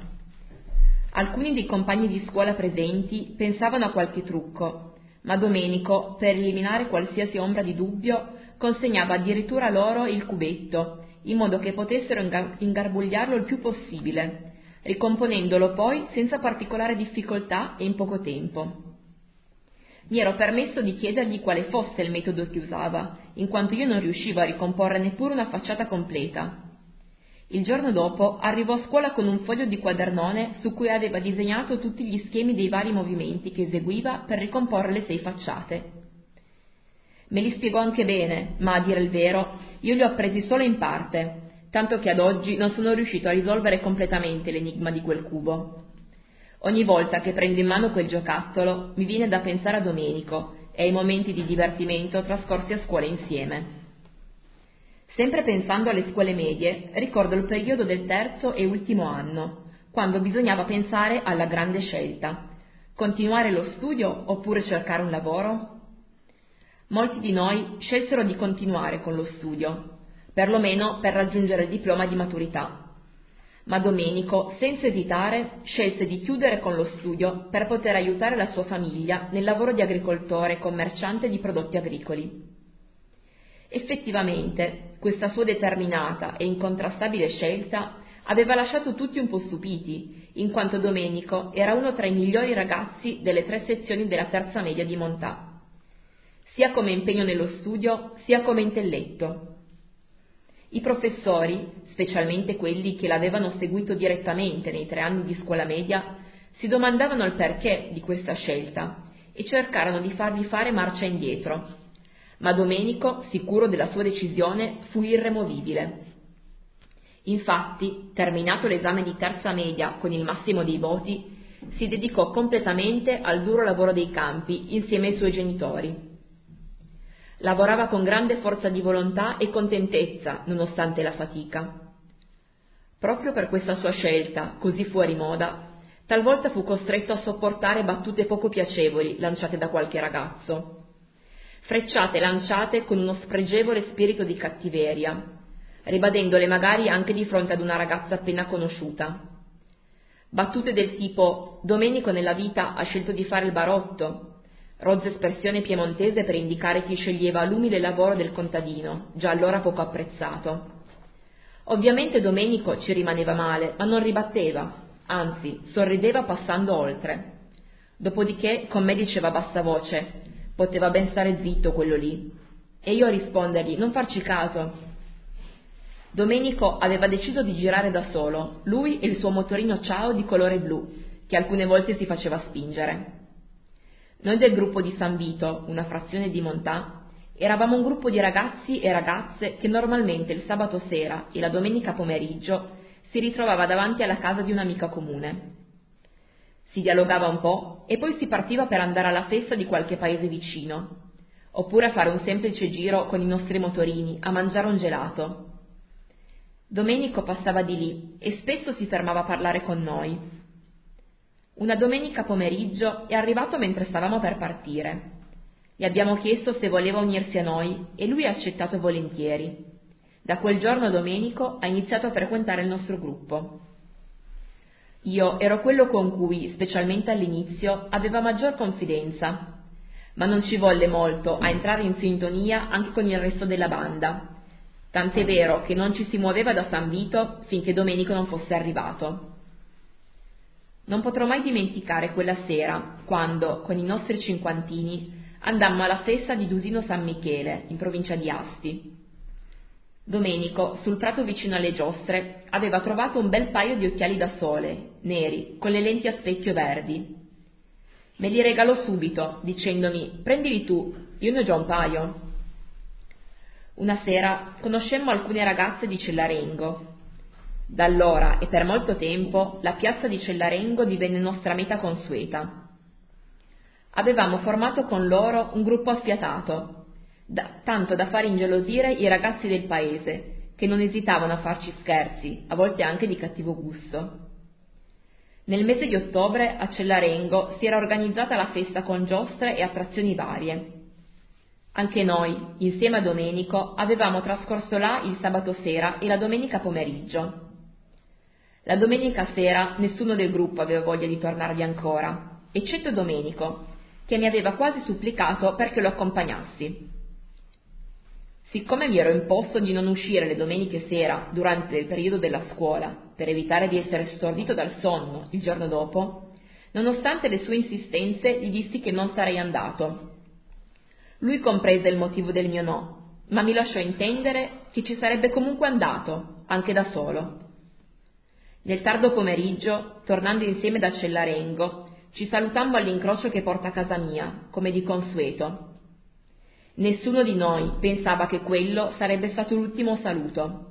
Alcuni dei compagni di scuola presenti pensavano a qualche trucco, ma Domenico, per eliminare qualsiasi ombra di dubbio, consegnava addirittura loro il cubetto, in modo che potessero ingarbugliarlo il più possibile, ricomponendolo poi senza particolare difficoltà e in poco tempo. Mi ero permesso di chiedergli quale fosse il metodo che usava, in quanto io non riuscivo a ricomporre neppure una facciata completa. Il giorno dopo arrivò a scuola con un foglio di quadernone su cui aveva disegnato tutti gli schemi dei vari movimenti che eseguiva per ricomporre le 6 facciate. Me li spiegò anche bene, ma a dire il vero io li ho appresi solo in parte, tanto che ad oggi non sono riuscito a risolvere completamente l'enigma di quel cubo. Ogni volta che prendo in mano quel giocattolo mi viene da pensare a Domenico e ai momenti di divertimento trascorsi a scuola insieme. Sempre pensando alle scuole medie, ricordo il periodo del 3° e ultimo anno, quando bisognava pensare alla grande scelta, Continuare lo studio oppure cercare un lavoro? Molti di noi scelsero di continuare con lo studio, perlomeno per raggiungere il diploma di maturità. Ma Domenico, senza esitare, scelse di chiudere con lo studio per poter aiutare la sua famiglia nel lavoro di agricoltore e commerciante di prodotti agricoli. Effettivamente, questa sua determinata e incontrastabile scelta aveva lasciato tutti un po' stupiti, in quanto Domenico era uno tra i migliori ragazzi delle 3 sezioni della terza media di Montà, sia come impegno nello studio, sia come intelletto. I professori, specialmente quelli che l'avevano seguito direttamente nei 3 anni di scuola media, si domandavano il perché di questa scelta e cercarono di fargli fare marcia indietro. Ma Domenico, sicuro della sua decisione, fu irremovibile. Infatti, terminato l'esame di terza media con il massimo dei voti, si dedicò completamente al duro lavoro dei campi insieme ai suoi genitori. Lavorava con grande forza di volontà e contentezza, nonostante la fatica. Proprio per questa sua scelta, così fuori moda, talvolta fu costretto a sopportare battute poco piacevoli lanciate da qualche ragazzo. Frecciate lanciate con uno spregevole spirito di cattiveria, ribadendole magari anche di fronte ad una ragazza appena conosciuta. Battute del tipo «Domenico nella vita ha scelto di fare il barotto», rozza espressione piemontese per indicare chi sceglieva l'umile lavoro del contadino, già allora poco apprezzato. Ovviamente Domenico ci rimaneva male, ma non ribatteva, anzi sorrideva passando oltre. Dopodiché con me diceva a bassa voce: «Poteva ben stare zitto quello lì». E io a rispondergli: «Non farci caso». Domenico aveva deciso di girare da solo, lui e il suo motorino Ciao di colore blu, che alcune volte si faceva spingere. Noi del gruppo di San Vito, una frazione di Montà, eravamo un gruppo di ragazzi e ragazze che normalmente il sabato sera e la domenica pomeriggio si ritrovava davanti alla casa di un'amica comune. Si dialogava un po' e poi si partiva per andare alla festa di qualche paese vicino, oppure a fare un semplice giro con i nostri motorini, a mangiare un gelato. Domenico passava di lì e spesso si fermava a parlare con noi. Una domenica pomeriggio è arrivato mentre stavamo per partire. Gli abbiamo chiesto se voleva unirsi a noi e lui ha accettato volentieri. Da quel giorno Domenico ha iniziato a frequentare il nostro gruppo. Io ero quello con cui, specialmente all'inizio, aveva maggior confidenza, ma non ci volle molto a entrare in sintonia anche con il resto della banda, tant'è vero che non ci si muoveva da San Vito finché Domenico non fosse arrivato. Non potrò mai dimenticare quella sera, quando, con i nostri cinquantini, andammo alla festa di Dusino San Michele, in provincia di Asti. Domenico, sul prato vicino alle giostre, aveva trovato un bel paio di occhiali da sole, neri, con le lenti a specchio verdi. Me li regalò subito, dicendomi: «Prendili tu, io ne ho già un paio». Una sera conoscemmo alcune ragazze di Cellarengo. Da allora e per molto tempo la piazza di Cellarengo divenne nostra meta consueta. Avevamo formato con loro un gruppo affiatato, tanto da far ingelosire i ragazzi del paese, che non esitavano a farci scherzi, a volte anche di cattivo gusto. Nel mese di ottobre a Cellarengo si era organizzata la festa con giostre e attrazioni varie. Anche noi, insieme a Domenico, avevamo trascorso là il sabato sera e la domenica pomeriggio. La domenica sera nessuno del gruppo aveva voglia di tornarvi ancora, eccetto Domenico, che mi aveva quasi supplicato perché lo accompagnassi. Siccome mi ero imposto di non uscire le domeniche sera durante il periodo della scuola, per evitare di essere stordito dal sonno il giorno dopo, nonostante le sue insistenze gli dissi che non sarei andato. Lui comprese il motivo del mio no, ma mi lasciò intendere che ci sarebbe comunque andato, anche da solo. Nel tardo pomeriggio, tornando insieme da Cellarengo, ci salutammo all'incrocio che porta a casa mia, come di consueto. Nessuno di noi pensava che quello sarebbe stato l'ultimo saluto.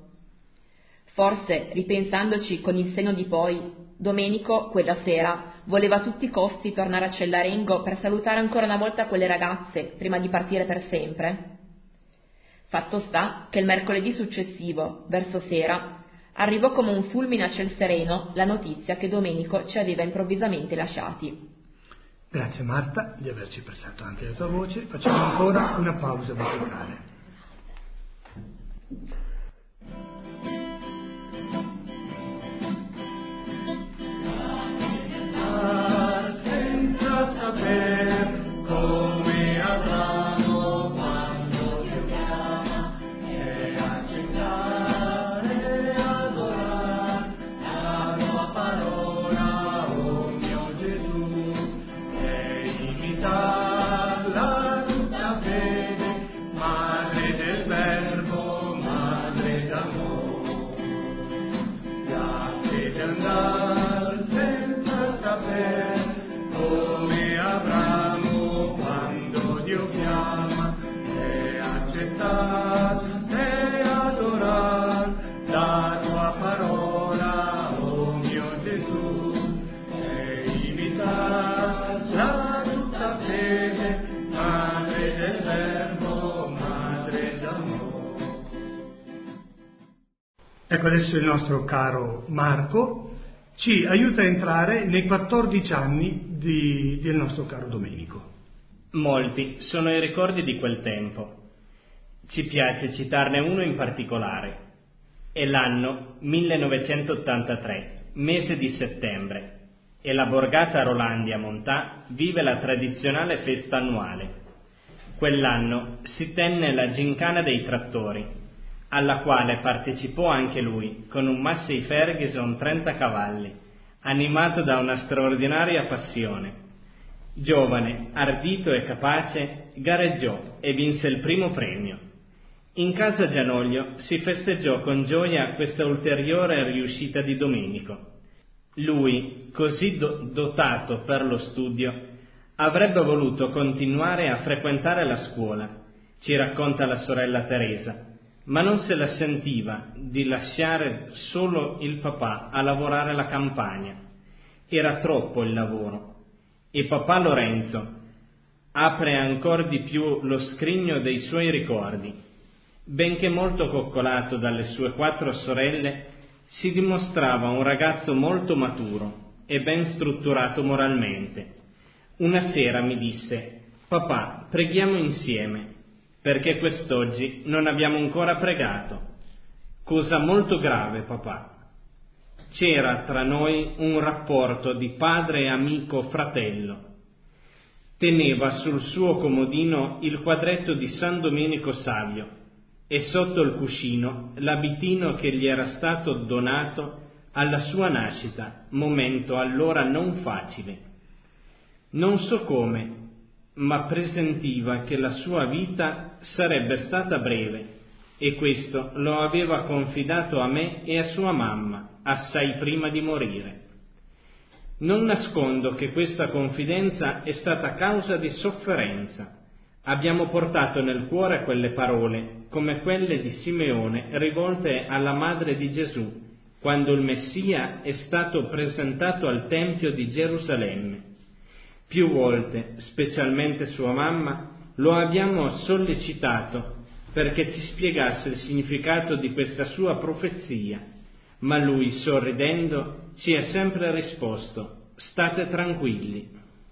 Forse, ripensandoci con il senno di poi, Domenico, quella sera, voleva a tutti i costi tornare a Cellarengo per salutare ancora una volta quelle ragazze prima di partire per sempre. Fatto sta che il mercoledì successivo, verso sera, arrivò come un fulmine a ciel sereno la notizia che Domenico ci aveva improvvisamente lasciati. Grazie Marta di averci prestato anche la tua voce. Facciamo ancora una pausa musicale. Senza saper come Abramo quando Dio chiama e accettare e adorare la tua parola, oh mio Gesù, e imitarla tutta fede, madre del Verbo, madre d'amore, la fede andar senza saper come Abramo quando Dio chiama e accettare e adorare la tua parola, oh mio Gesù, e imitarla tutta fede, madre del Verbo, madre d'amore. Ecco, adesso il nostro caro Marco ci aiuta a entrare nei 14 anni del nostro caro Domenico. Molti sono i ricordi di quel tempo. Ci piace citarne uno in particolare. È l'anno 1983, mese di settembre, e la borgata Rolandi a Montà vive la tradizionale festa annuale. Quell'anno si tenne la gincana dei trattori, alla quale partecipò anche lui con un Massey Ferguson 30 cavalli, animato da una straordinaria passione. Giovane, ardito e capace, gareggiò e vinse il primo premio. In casa Gianoglio si festeggiò con gioia questa ulteriore riuscita di Domenico. Lui, così dotato per lo studio, avrebbe voluto continuare a frequentare la scuola, ci racconta la sorella Teresa, ma non se la sentiva di lasciare solo il papà a lavorare la campagna. Era troppo il lavoro. E papà Lorenzo apre ancor di più lo scrigno dei suoi ricordi. Benché molto coccolato dalle sue 4 sorelle, si dimostrava un ragazzo molto maturo e ben strutturato moralmente. Una sera mi disse: «Papà, preghiamo insieme, perché quest'oggi non abbiamo ancora pregato». Cosa molto grave, papà. C'era tra noi un rapporto di padre, amico, fratello. Teneva sul suo comodino il quadretto di San Domenico Savio e sotto il cuscino l'abitino che gli era stato donato alla sua nascita, momento allora non facile. Non so come, ma presentiva che la sua vita sarebbe stata breve, e questo lo aveva confidato a me e a sua mamma assai prima di morire. Non nascondo che questa confidenza è stata causa di sofferenza. Abbiamo portato nel cuore quelle parole, come quelle di Simeone rivolte alla madre di Gesù, quando il Messia è stato presentato al Tempio di Gerusalemme. Più volte, specialmente sua mamma, lo abbiamo sollecitato perché ci spiegasse il significato di questa sua profezia, ma lui, sorridendo, ci ha sempre risposto: «State tranquilli».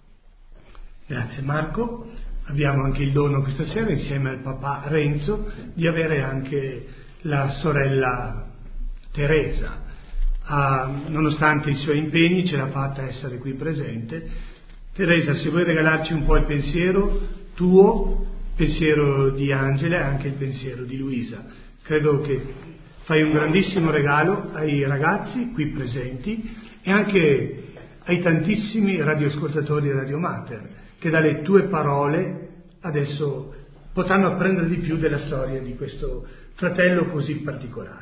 Grazie Marco. Abbiamo anche il dono questa sera, insieme al papà Renzo, di avere anche la sorella Teresa. Nonostante i suoi impegni ce l'ha fatta essere qui presente. Teresa, se vuoi regalarci un po' il pensiero tuo, il pensiero di Angela e anche il pensiero di Luisa. Credo che fai un grandissimo regalo ai ragazzi qui presenti e anche ai tantissimi radioascoltatori di Radio Mater, che dalle tue parole adesso potranno apprendere di più della storia di questo fratello così particolare.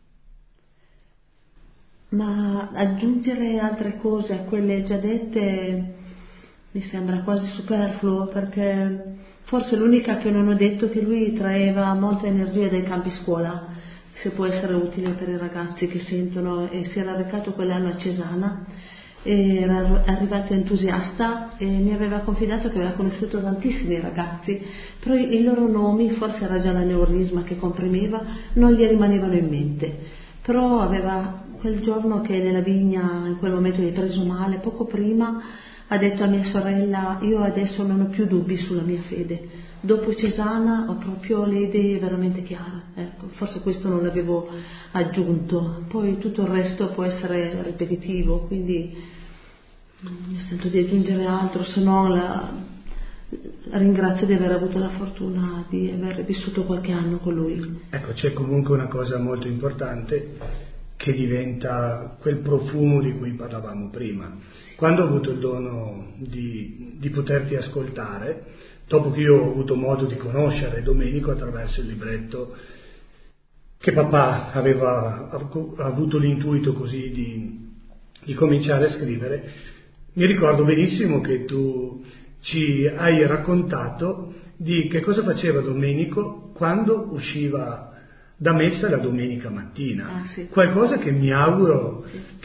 Ma aggiungere altre cose a quelle già dette mi sembra quasi superfluo, perché forse l'unica che non ho detto è che lui traeva molta energia dai campi scuola, se può essere utile per i ragazzi che sentono, e si era recato quell'anno a Cesana, era arrivato entusiasta e mi aveva confidato che aveva conosciuto tantissimi ragazzi, però i loro nomi, forse era già l'aneurisma che comprimeva, non gli rimanevano in mente. Però aveva quel giorno che nella vigna in quel momento gli è preso male, poco prima ha detto a mia sorella: io adesso non ho più dubbi sulla mia fede, dopo Cesana ho proprio le idee veramente chiare, ecco, forse questo non l'avevo aggiunto, poi tutto il resto può essere ripetitivo, quindi mi sento di aggiungere altro, se no la ringrazio di aver avuto la fortuna di aver vissuto qualche anno con lui. Ecco, c'è comunque una cosa molto importante che diventa quel profumo di cui parlavamo prima. Quando ho avuto il dono di poterti ascoltare, dopo che io ho avuto modo di conoscere Domenico attraverso il libretto che papà aveva avuto l'intuito così di cominciare a scrivere, mi ricordo benissimo che tu ci hai raccontato di che cosa faceva Domenico quando usciva da messa la domenica mattina. Sì. Qualcosa che mi auguro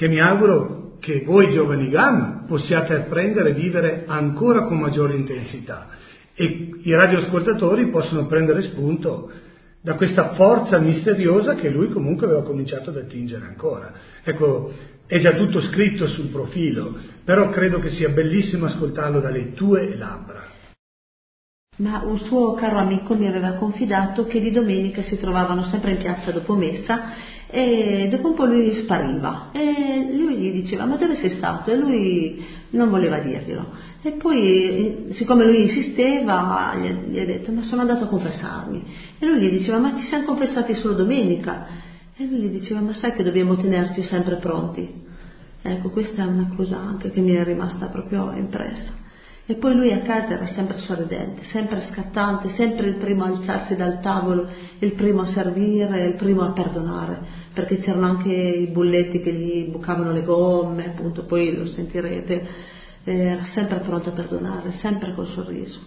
che voi giovani GAM possiate apprendere e vivere ancora con maggiore intensità, e i radioascoltatori possono prendere spunto da questa forza misteriosa che lui comunque aveva cominciato ad attingere ancora. Ecco, è già tutto scritto sul profilo, però credo che sia bellissimo ascoltarlo dalle tue labbra. Ma un suo caro amico mi aveva confidato che di domenica si trovavano sempre in piazza dopo messa e dopo un po' lui spariva e lui gli diceva: ma dove sei stato? E lui non voleva dirglielo, e poi siccome lui insisteva gli ha detto: ma sono andato a confessarmi. E lui gli diceva: ma ci siamo confessati solo domenica? E lui gli diceva: ma sai che dobbiamo tenerci sempre pronti? Ecco, questa è una cosa anche che mi è rimasta proprio impressa. E poi lui a casa era sempre sorridente, sempre scattante, sempre il primo a alzarsi dal tavolo, il primo a servire, il primo a perdonare, perché c'erano anche i bulletti che gli bucavano le gomme, appunto, poi lo sentirete, era sempre pronto a perdonare, sempre col sorriso.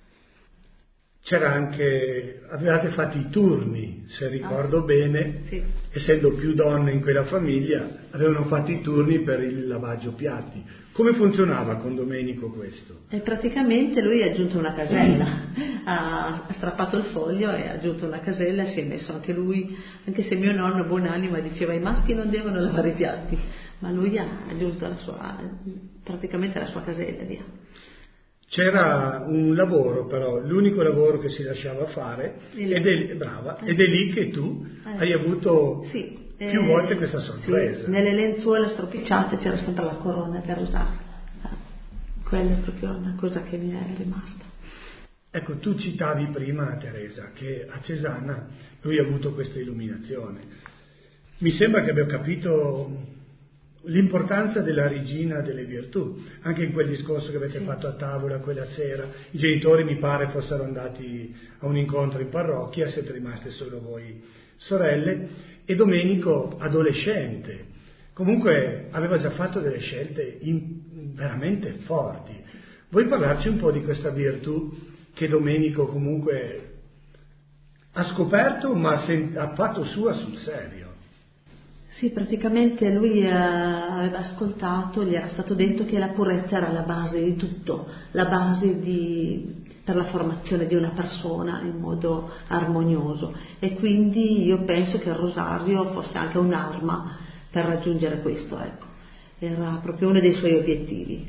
C'era anche, avevate fatto i turni, se ricordo bene, sì. Essendo più donne in quella famiglia, avevano fatto i turni per il lavaggio piatti. Come funzionava con Domenico questo? E praticamente lui ha aggiunto una casella, ha strappato il foglio e ha aggiunto una casella, si è messo anche lui, anche se mio nonno buonanima diceva: i maschi non devono lavare i piatti, ma lui ha aggiunto praticamente la sua casella, via. C'era un lavoro però, l'unico lavoro che si lasciava fare, ed è lì che tu hai avuto più volte questa sorpresa. Sì, nelle lenzuola stropicciate c'era sempre la corona per usarla. Quella è proprio una cosa che mi è rimasta. Ecco, tu citavi prima, Teresa, che a Cesana lui ha avuto questa illuminazione. Mi sembra che abbia capito l'importanza della regina delle virtù, anche in quel discorso che avete fatto a tavola quella sera. I genitori mi pare fossero andati a un incontro in parrocchia, siete rimaste solo voi sorelle, e Domenico adolescente comunque aveva già fatto delle scelte veramente forti. Vuoi parlarci un po' di questa virtù che Domenico comunque ha scoperto, ma ha fatto sua sul serio? Sì, praticamente lui aveva ascoltato, gli era stato detto che la purezza era la base di tutto, la base per la formazione di una persona in modo armonioso, e quindi io penso che il rosario fosse anche un'arma per raggiungere questo, ecco. Era proprio uno dei suoi obiettivi.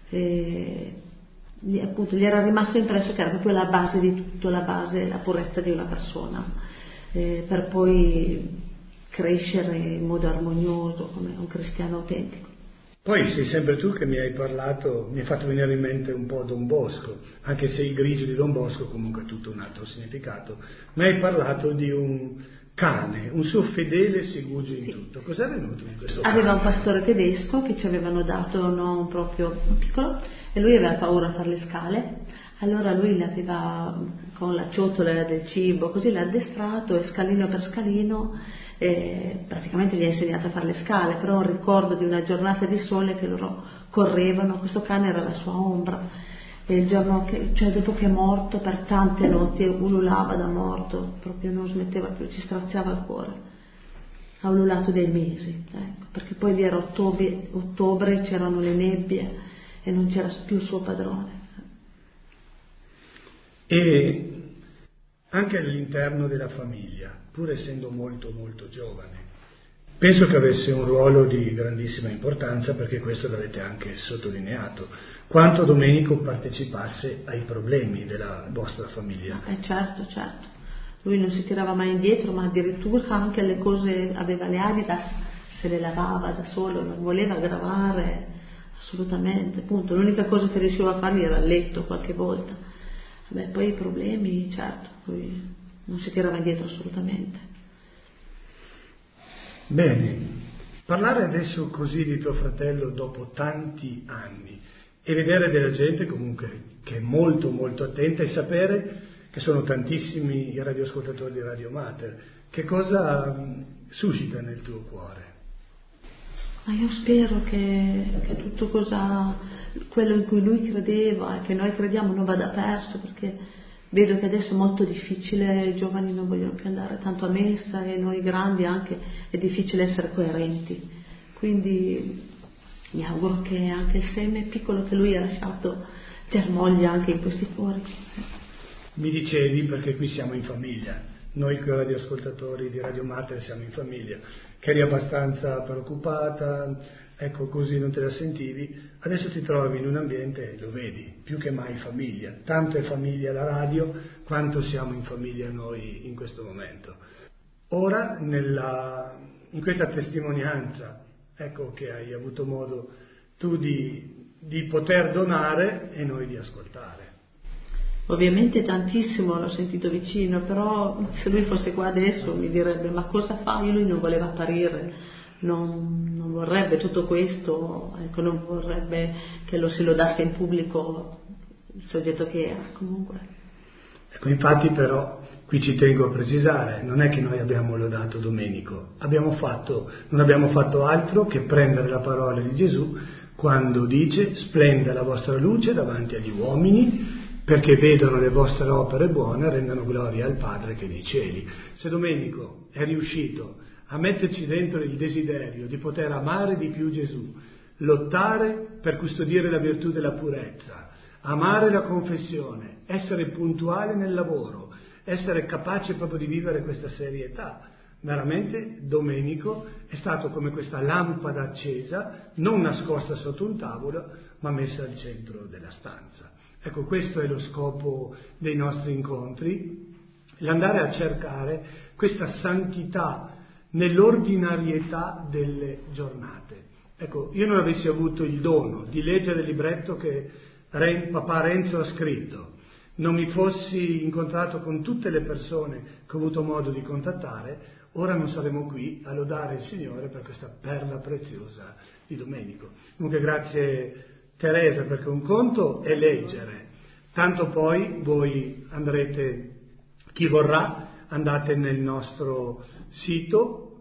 Appunto, gli era rimasto impresso che era proprio la base di tutto, la purezza di una persona, per poi crescere in modo armonioso come un cristiano autentico. Poi sei sempre tu che mi hai parlato, mi hai fatto venire in mente un po' Don Bosco, anche se il grigio di Don Bosco comunque ha tutto un altro significato. Mi hai parlato di un cane, un suo fedele segugio in tutto. Cos'è venuto in questo cane? Aveva un pastore tedesco che ci avevano dato non proprio piccolo, e lui aveva paura a fare le scale. Allora lui l'aveva con la ciotola del cibo, così l'ha addestrato, e scalino per scalino praticamente gli ha insegnato a fare le scale. Però ricordo di una giornata di sole che loro correvano, questo cane era la sua ombra, e il giorno dopo che è morto, per tante notti ululava da morto, proprio non smetteva più, ci straziava il cuore. Ha ululato dei mesi, ecco, perché poi lì era ottobre, c'erano le nebbie e non c'era più il suo padrone. E anche all'interno della famiglia, pur essendo molto molto giovane, penso che avesse un ruolo di grandissima importanza, perché questo l'avete anche sottolineato, quanto Domenico partecipasse ai problemi della vostra famiglia. Certo. Lui non si tirava mai indietro, ma addirittura anche le cose, aveva le Adidas, se le lavava da solo, non voleva gravare assolutamente, appunto. L'unica cosa che riusciva a fargli era il letto qualche volta. Vabbè, poi i problemi, certo, lui non si tirava indietro assolutamente. Bene, parlare adesso così di tuo fratello dopo tanti anni e vedere della gente comunque che è molto molto attenta e sapere che sono tantissimi i radioascoltatori di Radio Mater, che cosa suscita nel tuo cuore? Ma io spero che tutto quello in cui lui credeva e che noi crediamo non vada perso, perché vedo che adesso è molto difficile, i giovani non vogliono più andare tanto a messa e noi grandi anche è difficile essere coerenti. Quindi mi auguro che anche il seme piccolo che lui ha lasciato germoglia anche in questi cuori. Mi dicevi, perché qui siamo in famiglia, noi con i radioascoltatori di Radio Mater siamo in famiglia, che eri abbastanza preoccupata, ecco, così non te la sentivi, adesso ti trovi in un ambiente, lo vedi, più che mai famiglia, tanto è famiglia la radio quanto siamo in famiglia noi in questo momento. Ora in questa testimonianza, ecco, che hai avuto modo tu di poter donare e noi di ascoltare. Ovviamente tantissimo, l'ho sentito vicino, però se lui fosse qua adesso mi direbbe: ma cosa fai? Lui non voleva apparire, non vorrebbe tutto questo, ecco, non vorrebbe che se lo dasse in pubblico il soggetto che era, comunque. Ecco, infatti però qui ci tengo a precisare, non è che noi abbiamo lodato Domenico, non abbiamo fatto altro che prendere la parola di Gesù quando dice: splenda la vostra luce davanti agli uomini, perché vedono le vostre opere buone e rendano gloria al Padre che è nei cieli. Se Domenico è riuscito a metterci dentro il desiderio di poter amare di più Gesù, lottare per custodire la virtù della purezza, amare la confessione, essere puntuale nel lavoro, essere capace proprio di vivere questa serietà, veramente Domenico è stato come questa lampada accesa, non nascosta sotto un tavolo, ma messa al centro della stanza. Ecco, questo è lo scopo dei nostri incontri, l'andare a cercare questa santità nell'ordinarietà delle giornate. Ecco, io non avessi avuto il dono di leggere il libretto che papà Renzo ha scritto, non mi fossi incontrato con tutte le persone che ho avuto modo di contattare, ora non saremmo qui a lodare il Signore per questa perla preziosa di Domenico. Comunque grazie Teresa, perché un conto è leggere, tanto poi voi andrete, chi vorrà, andate nel nostro sito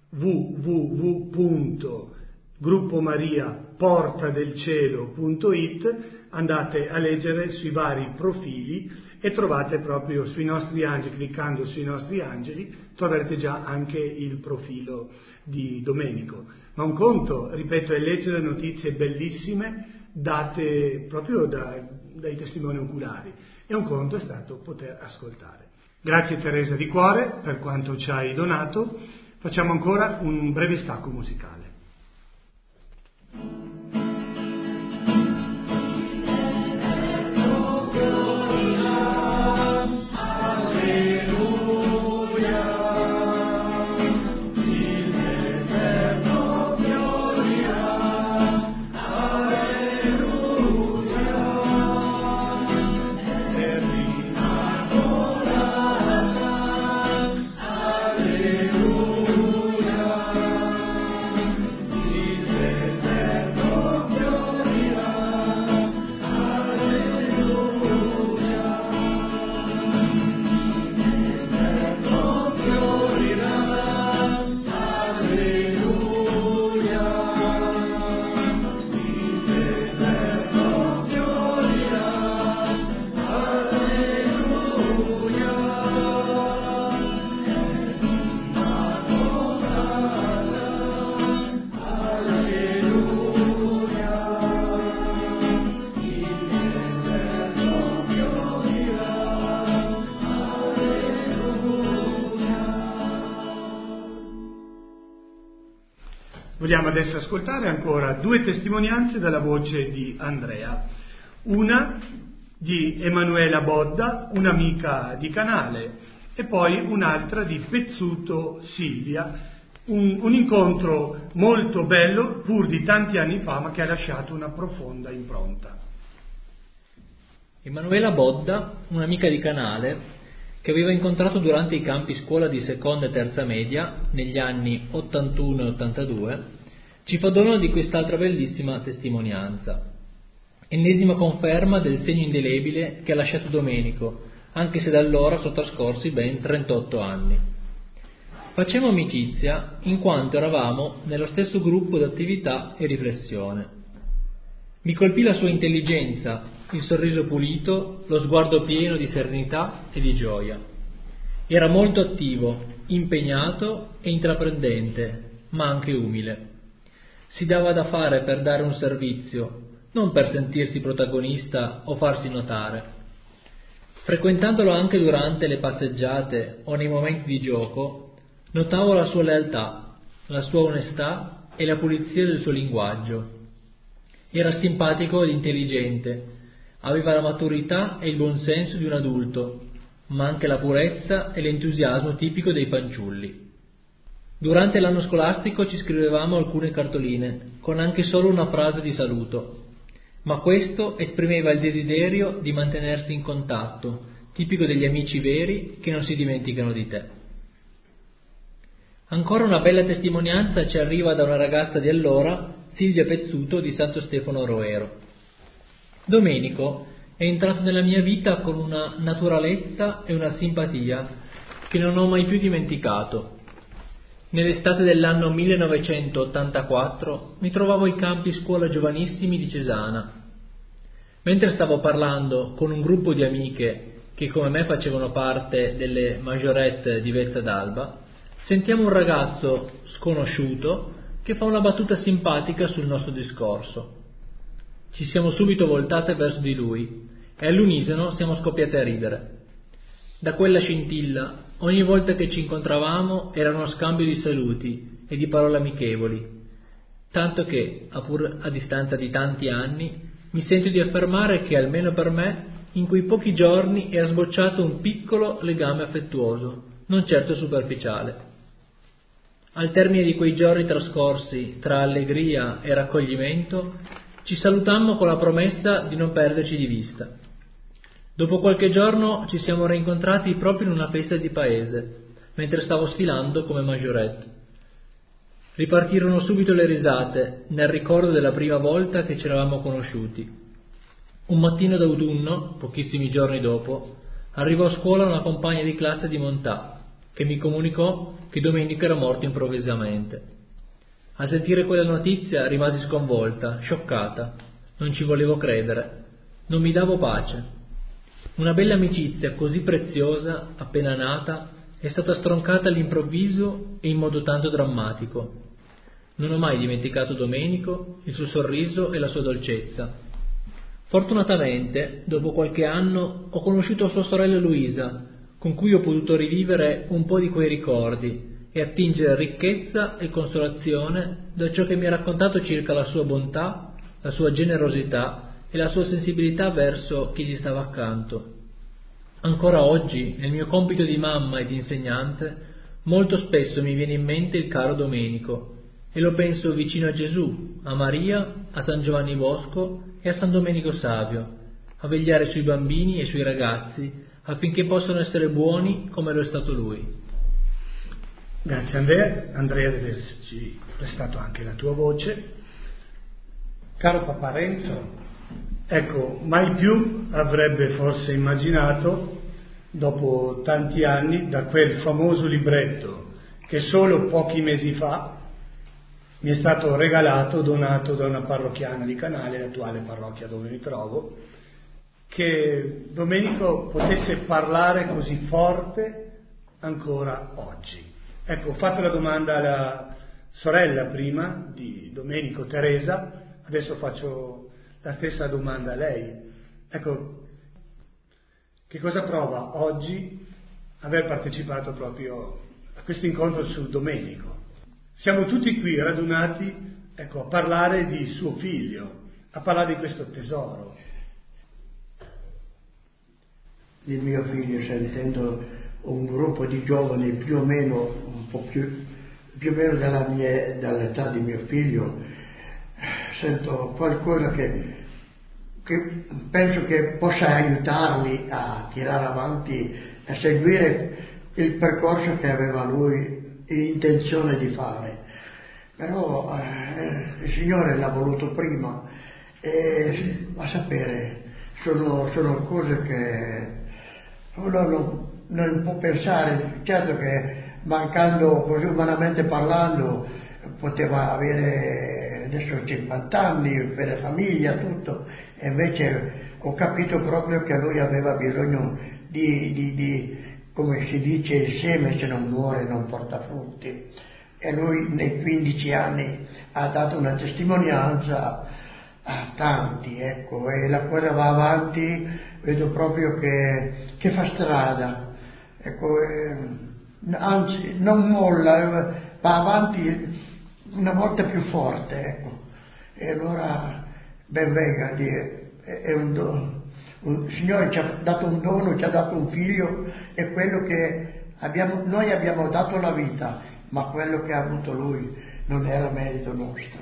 www.gruppomariaportadelcielo.it, andate a leggere sui vari profili e trovate proprio sui nostri angeli, cliccando sui nostri angeli, troverete già anche il profilo di Domenico. Ma un conto, ripeto, è leggere notizie bellissime date proprio dai testimoni oculari, e un conto è stato poter ascoltare. Grazie Teresa di cuore per quanto ci hai donato. Facciamo ancora un breve stacco musicale. Alleluia, vogliamo adesso ascoltare ancora 2 testimonianze dalla voce di Andrea. Una di Emanuela Bodda, un'amica di Canale, e poi un'altra di Pezzuto Silvia, un incontro molto bello, pur di tanti anni fa, ma che ha lasciato una profonda impronta. Emanuela Bodda, un'amica di Canale, che aveva incontrato durante i campi scuola di seconda e terza media, negli anni 81 e 82, ci fa dono di quest'altra bellissima testimonianza. Ennesima conferma del segno indelebile che ha lasciato Domenico, anche se da allora sono trascorsi ben 38 anni. Facemmo amicizia in quanto eravamo nello stesso gruppo d'attività e riflessione. Mi colpì la sua intelligenza, il sorriso pulito, lo sguardo pieno di serenità e di gioia. Era molto attivo, impegnato e intraprendente, ma anche umile. Si dava da fare per dare un servizio, non per sentirsi protagonista o farsi notare. Frequentandolo anche durante le passeggiate o nei momenti di gioco, notavo la sua lealtà, la sua onestà e la pulizia del suo linguaggio. Era simpatico ed intelligente, aveva la maturità e il buonsenso di un adulto, ma anche la purezza e l'entusiasmo tipico dei fanciulli. Durante l'anno scolastico ci scrivevamo alcune cartoline, con anche solo una frase di saluto, ma questo esprimeva il desiderio di mantenersi in contatto, tipico degli amici veri che non si dimenticano di te. Ancora una bella testimonianza ci arriva da una ragazza di allora, Silvia Pezzuto di Santo Stefano Roero. Domenico è entrato nella mia vita con una naturalezza e una simpatia che non ho mai più dimenticato. Nell'estate dell'anno 1984 mi trovavo ai campi scuola giovanissimi di Cesana. Mentre stavo parlando con un gruppo di amiche che come me facevano parte delle majorette di Vezza d'Alba, sentiamo un ragazzo sconosciuto che fa una battuta simpatica sul nostro discorso. Ci siamo subito voltate verso di lui e all'unisono siamo scoppiate a ridere. Da quella scintilla, ogni volta che ci incontravamo era uno scambio di saluti e di parole amichevoli, tanto che, a distanza di tanti anni, mi sento di affermare che, almeno per me, in quei pochi giorni era sbocciato un piccolo legame affettuoso, non certo superficiale. Al termine di quei giorni trascorsi tra allegria e raccoglimento, ci salutammo con la promessa di non perderci di vista. Dopo qualche giorno ci siamo rincontrati proprio in una festa di paese, mentre stavo sfilando come majorette. Ripartirono subito le risate nel ricordo della prima volta che ci eravamo conosciuti. Un mattino d'autunno, pochissimi giorni dopo, arrivò a scuola una compagna di classe di Montà, che mi comunicò che Domenico era morto improvvisamente. A sentire quella notizia rimasi sconvolta, scioccata. Non ci volevo credere. Non mi davo pace. Una bella amicizia così preziosa, appena nata, è stata stroncata all'improvviso e in modo tanto drammatico. Non ho mai dimenticato Domenico, il suo sorriso e la sua dolcezza. Fortunatamente, dopo qualche anno, ho conosciuto sua sorella Luisa, con cui ho potuto rivivere un po' di quei ricordi e attingere ricchezza e consolazione da ciò che mi ha raccontato circa la sua bontà, la sua generosità e la sua sensibilità verso chi gli stava accanto. Ancora oggi, nel mio compito di mamma e di insegnante, molto spesso mi viene in mente il caro Domenico e lo penso vicino a Gesù, a Maria, a San Giovanni Bosco e a San Domenico Savio, a vegliare sui bambini e sui ragazzi affinché possano essere buoni come lo è stato lui. Grazie Andrea di averci prestato anche la tua voce. Caro papà Renzo, ecco, mai più avrebbe forse immaginato, dopo tanti anni, da quel famoso libretto che solo pochi mesi fa mi è stato regalato, donato da una parrocchiana di Canale, l'attuale parrocchia dove mi trovo, che Domenico potesse parlare così forte ancora oggi. Ecco, ho fatto la domanda alla sorella prima di Domenico, Teresa, adesso faccio la stessa domanda a lei. Ecco, che cosa prova oggi aver partecipato proprio a questo incontro su Domenico? Siamo tutti qui radunati, ecco, a parlare di suo figlio, a parlare di questo tesoro. Il mio figlio, sentendo un gruppo di giovani più o meno, un po' più o meno dall'età di mio figlio, sento qualcosa che penso che possa aiutarli a tirare avanti, a seguire il percorso che aveva lui intenzione di fare. Però il Signore l'ha voluto prima, e a sapere, sono cose che uno non può pensare. Certo che mancando, così umanamente parlando, poteva avere adesso 50 anni per la famiglia, tutto, e invece ho capito proprio che lui aveva bisogno di come si dice, il seme se non muore non porta frutti, e lui nei 15 anni ha dato una testimonianza a tanti, ecco, e la cosa va avanti, vedo proprio che fa strada, ecco, anzi non molla, va avanti una volta più forte, ecco, e allora ben venga, è un dono. Il Signore ci ha dato un dono, ci ha dato un figlio, e quello che noi abbiamo dato la vita, ma quello che ha avuto lui non era merito nostro.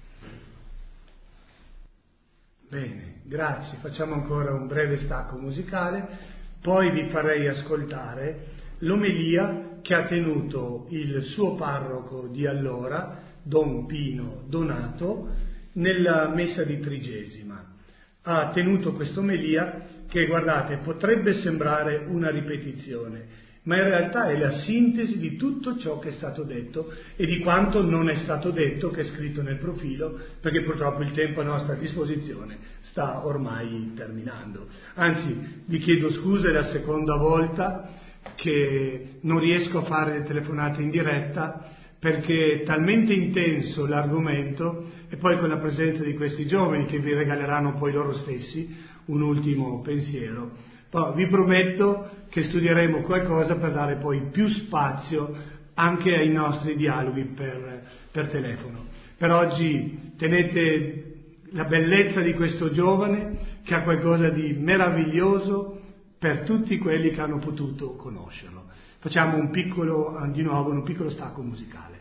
Bene, grazie. Facciamo ancora un breve stacco musicale, poi vi farei ascoltare l'omelia che ha tenuto il suo parroco di allora, Don Pino Donato, nella messa di Trigesima. Ha tenuto quest'omelia che, guardate, potrebbe sembrare una ripetizione, ma in realtà è la sintesi di tutto ciò che è stato detto e di quanto non è stato detto, che è scritto nel profilo, perché purtroppo il tempo a nostra disposizione sta ormai terminando. Anzi, vi chiedo scusa, è la seconda volta che non riesco a fare le telefonate in diretta, perché è talmente intenso l'argomento, e poi con la presenza di questi giovani che vi regaleranno poi loro stessi un ultimo pensiero. Poi vi prometto che studieremo qualcosa per dare poi più spazio anche ai nostri dialoghi per telefono. Per oggi tenete la bellezza di questo giovane che ha qualcosa di meraviglioso per tutti quelli che hanno potuto conoscerlo. Facciamo di nuovo un piccolo stacco musicale.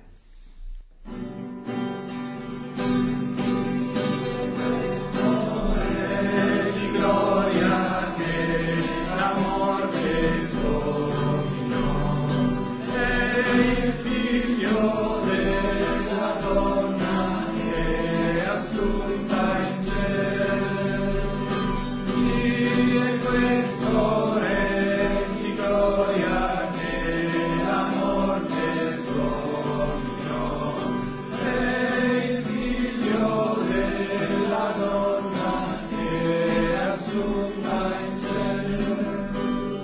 Di gloria che la morte dominò, è il figlio della donna che è assunta in cielo. Chi è questo re di gloria che la morte dominò? È il figlio della donna che è assunta in cielo.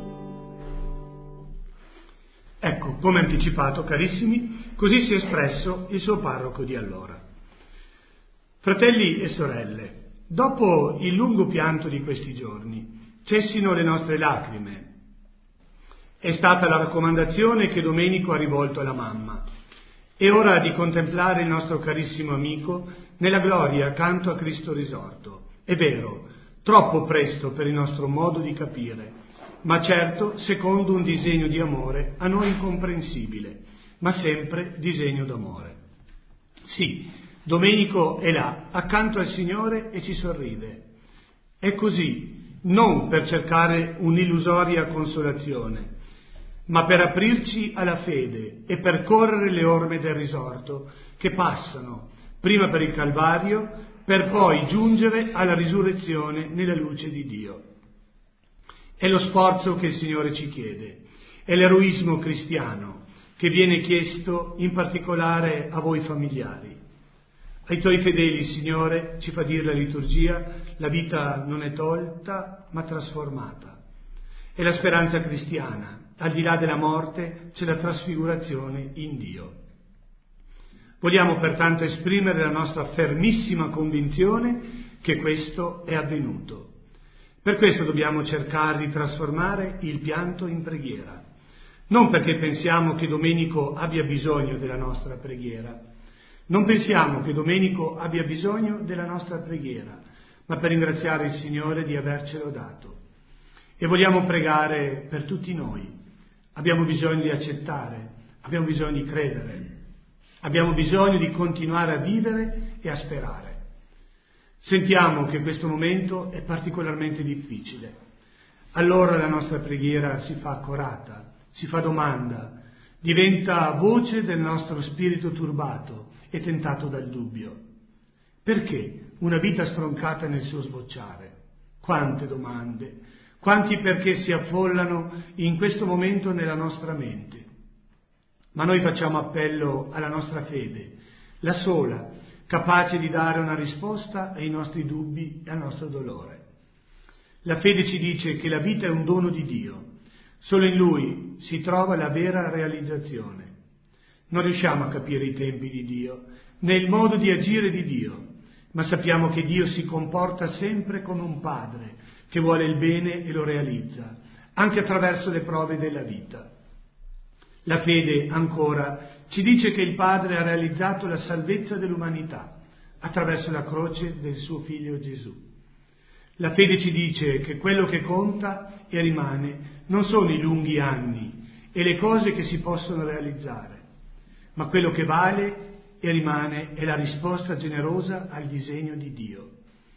Ecco, come anticipato, carissimi, così si è espresso il suo parroco di allora. Fratelli e sorelle, dopo il lungo pianto di questi giorni, cessino le nostre lacrime. È stata la raccomandazione che Domenico ha rivolto alla mamma. È ora di contemplare il nostro carissimo amico nella gloria accanto a Cristo risorto. È vero, troppo presto per il nostro modo di capire, ma certo secondo un disegno di amore a noi incomprensibile, ma sempre disegno d'amore. Sì, Domenico è là, accanto al Signore, e ci sorride. È così, non per cercare un'illusoria consolazione, ma per aprirci alla fede e percorrere le orme del risorto che passano prima per il Calvario, per poi giungere alla risurrezione nella luce di Dio. È lo sforzo che il Signore ci chiede, è l'eroismo cristiano che viene chiesto in particolare a voi familiari. Ai tuoi fedeli, Signore, ci fa dire la liturgia, la vita non è tolta ma trasformata. È la speranza cristiana, al di là della morte c'è la trasfigurazione in Dio. Vogliamo pertanto esprimere la nostra fermissima convinzione che questo è avvenuto. Per questo dobbiamo cercare di trasformare il pianto in preghiera. non perché pensiamo che Domenico abbia bisogno della nostra preghiera. Non pensiamo che Domenico abbia bisogno della nostra preghiera, ma per ringraziare il Signore di avercelo dato. E vogliamo pregare per tutti noi. Abbiamo bisogno di accettare, abbiamo bisogno di credere, abbiamo bisogno di continuare a vivere e a sperare. Sentiamo che questo momento è particolarmente difficile. Allora la nostra preghiera si fa accorata, si fa domanda, diventa voce del nostro spirito turbato e tentato dal dubbio. Perché una vita stroncata nel suo sbocciare? Quante domande, quanti perché si affollano in questo momento nella nostra mente. Ma noi facciamo appello alla nostra fede, la sola, capace di dare una risposta ai nostri dubbi e al nostro dolore. La fede ci dice che la vita è un dono di Dio, solo in Lui si trova la vera realizzazione. Non riusciamo a capire i tempi di Dio, né il modo di agire di Dio, ma sappiamo che Dio si comporta sempre come un padre che vuole il bene e lo realizza, anche attraverso le prove della vita. La fede, ancora, ci dice che il Padre ha realizzato la salvezza dell'umanità attraverso la croce del suo Figlio Gesù. La fede ci dice che quello che conta e rimane non sono i lunghi anni e le cose che si possono realizzare, ma quello che vale e rimane è la risposta generosa al disegno di Dio.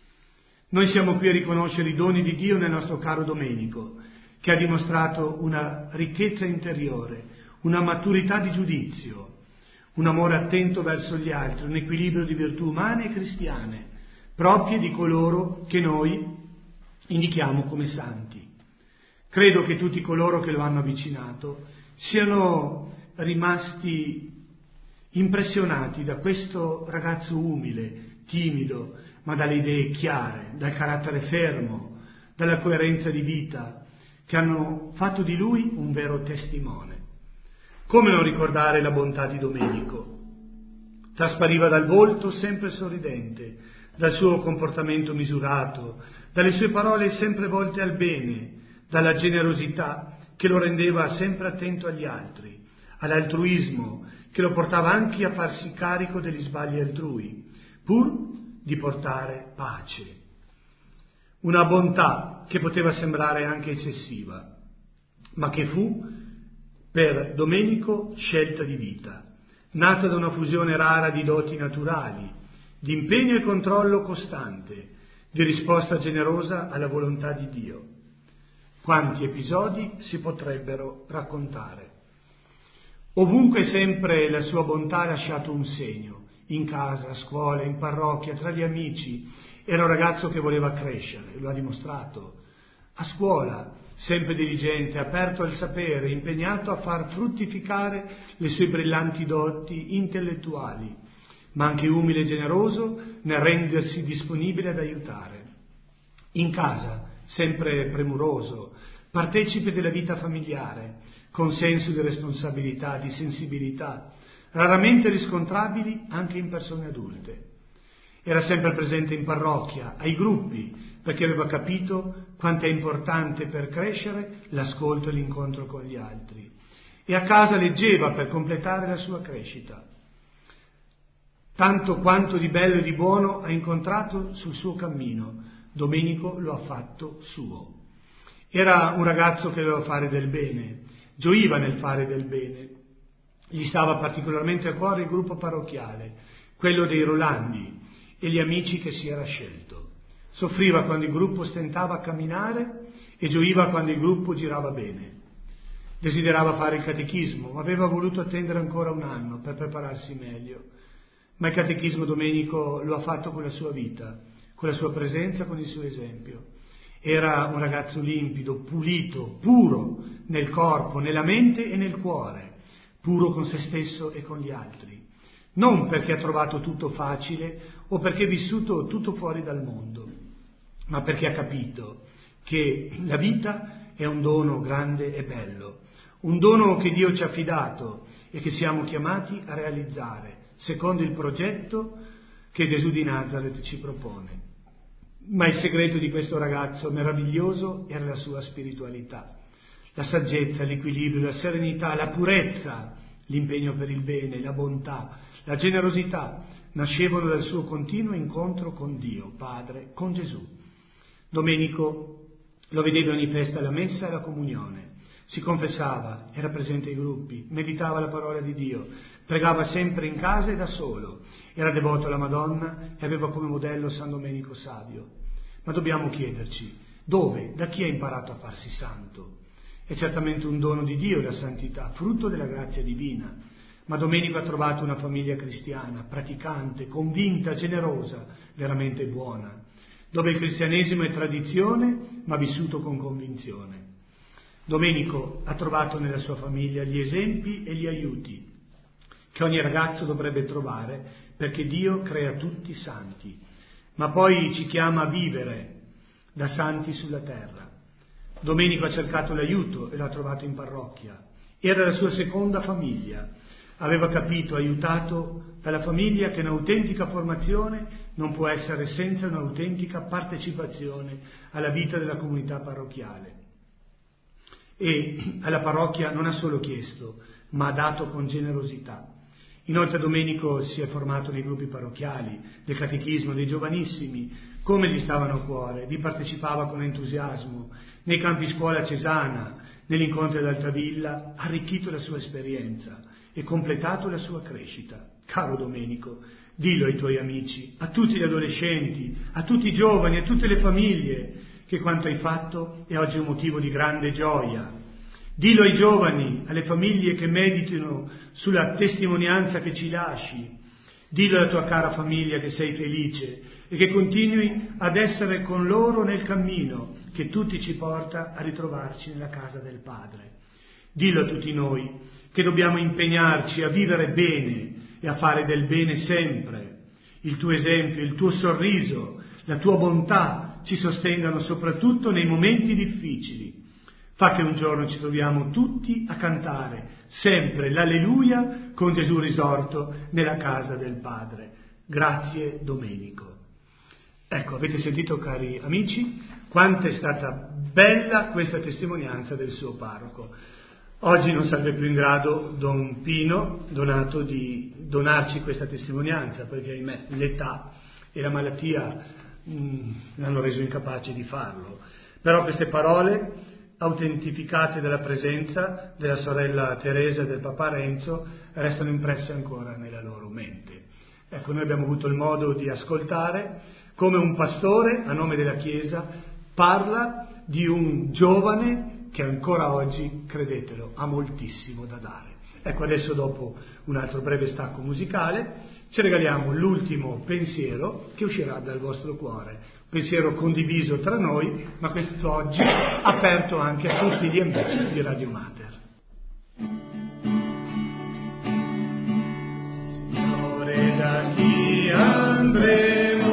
Noi siamo qui a riconoscere i doni di Dio nel nostro caro Domenico, che ha dimostrato una ricchezza interiore, una maturità di giudizio, un amore attento verso gli altri, un equilibrio di virtù umane e cristiane, proprie di coloro che noi indichiamo come santi. Credo che tutti coloro che lo hanno avvicinato siano rimasti impressionati da questo ragazzo umile, timido, ma dalle idee chiare, dal carattere fermo, dalla coerenza di vita, che hanno fatto di lui un vero testimone. Come non ricordare la bontà di Domenico? Traspariva dal volto sempre sorridente, dal suo comportamento misurato, dalle sue parole sempre volte al bene, dalla generosità che lo rendeva sempre attento agli altri, all'altruismo che lo portava anche a farsi carico degli sbagli altrui, pur di portare pace. Una bontà che poteva sembrare anche eccessiva, ma che fu per Domenico scelta di vita, nata da una fusione rara di doti naturali, di impegno e controllo costante, di risposta generosa alla volontà di Dio. Quanti episodi si potrebbero raccontare. Ovunque sempre la sua bontà ha lasciato un segno, in casa, a scuola, in parrocchia, tra gli amici. Era un ragazzo che voleva crescere, lo ha dimostrato. A scuola, sempre diligente, aperto al sapere, impegnato a far fruttificare le sue brillanti doti intellettuali, ma anche umile e generoso nel rendersi disponibile ad aiutare. In casa, sempre premuroso, partecipe della vita familiare, con senso di responsabilità, di sensibilità, raramente riscontrabili anche in persone adulte. Era sempre presente in parrocchia, ai gruppi, perché aveva capito quanto è importante per crescere l'ascolto e l'incontro con gli altri. E a casa leggeva per completare la sua crescita. Tanto quanto di bello e di buono ha incontrato sul suo cammino, Domenico lo ha fatto suo. Era un ragazzo che doveva fare del bene, gioiva nel fare del bene. Gli stava particolarmente a cuore il gruppo parrocchiale, quello dei Rolandi, e gli amici che si era scelto. Soffriva quando il gruppo stentava a camminare e gioiva quando il gruppo girava bene. Desiderava fare il catechismo, ma aveva voluto attendere ancora un anno per prepararsi meglio. Ma il catechismo Domenico lo ha fatto con la sua vita, con la sua presenza, con il suo esempio. Era un ragazzo limpido, pulito, puro nel corpo, nella mente e nel cuore, puro con se stesso e con gli altri. Non perché ha trovato tutto facile o perché ha vissuto tutto fuori dal mondo, ma perché ha capito che la vita è un dono grande e bello, un dono che Dio ci ha affidato e che siamo chiamati a realizzare, secondo il progetto che Gesù di Nazaret ci propone. Ma il segreto di questo ragazzo meraviglioso era la sua spiritualità, la saggezza, l'equilibrio, la serenità, la purezza, l'impegno per il bene, la bontà, la generosità nascevano dal suo continuo incontro con Dio, Padre, con Gesù. Domenico lo vedeva ogni festa alla messa e alla comunione. Si confessava, era presente ai gruppi, meditava la parola di Dio, pregava sempre in casa e da solo, era devoto alla Madonna e aveva come modello San Domenico Savio. Ma dobbiamo chiederci, dove, da chi ha imparato a farsi santo? È certamente un dono di Dio la santità, frutto della grazia divina, ma Domenico ha trovato una famiglia cristiana, praticante, convinta, generosa, veramente buona, dove il cristianesimo è tradizione, ma vissuto con convinzione. Domenico ha trovato nella sua famiglia gli esempi e gli aiuti che ogni ragazzo dovrebbe trovare, perché Dio crea tutti santi, ma poi ci chiama a vivere da santi sulla terra. Domenico ha cercato l'aiuto e l'ha trovato in parrocchia. Era la sua seconda famiglia. Aveva capito, aiutato dalla famiglia, che un'autentica formazione non può essere senza un'autentica partecipazione alla vita della comunità parrocchiale. E alla parrocchia non ha solo chiesto, ma ha dato con generosità. Inoltre Domenico si è formato nei gruppi parrocchiali, del catechismo, dei giovanissimi, come gli stavano a cuore, vi partecipava con entusiasmo, nei campi scuola cesana, negli incontri ad Altavilla, ha arricchito la sua esperienza e completato la sua crescita. Caro Domenico, dillo ai tuoi amici, a tutti gli adolescenti, a tutti i giovani, a tutte le famiglie, che quanto hai fatto è oggi un motivo di grande gioia. Dillo ai giovani, alle famiglie che meditino sulla testimonianza che ci lasci. Dillo alla tua cara famiglia che sei felice e che continui ad essere con loro nel cammino che tutti ci porta a ritrovarci nella casa del Padre. Dillo a tutti noi che dobbiamo impegnarci a vivere bene e a fare del bene sempre. Il tuo esempio, il tuo sorriso, la tua bontà ci sostengano soprattutto nei momenti difficili. Fa che un giorno ci troviamo tutti a cantare sempre l'Alleluia con Gesù risorto nella casa del Padre. Grazie Domenico. Ecco, avete sentito, cari amici, quanto è stata bella questa testimonianza del suo parroco. Oggi non sarebbe più in grado Don Pino Donato di donarci questa testimonianza, perché ahimè l'età e la malattia l'hanno reso incapace di farlo. Però queste parole, autentificate dalla presenza della sorella Teresa e del papà Renzo, restano impresse ancora nella loro mente. Ecco, noi abbiamo avuto il modo di ascoltare come un pastore, a nome della Chiesa, parla di un giovane che ancora oggi, credetelo, ha moltissimo da dare. Ecco, adesso dopo un altro breve stacco musicale ci regaliamo l'ultimo pensiero che uscirà dal vostro cuore. Pensiero condiviso tra noi, ma quest'oggi aperto anche a tutti gli amici di Radio Mater. Signore, da chi andremo?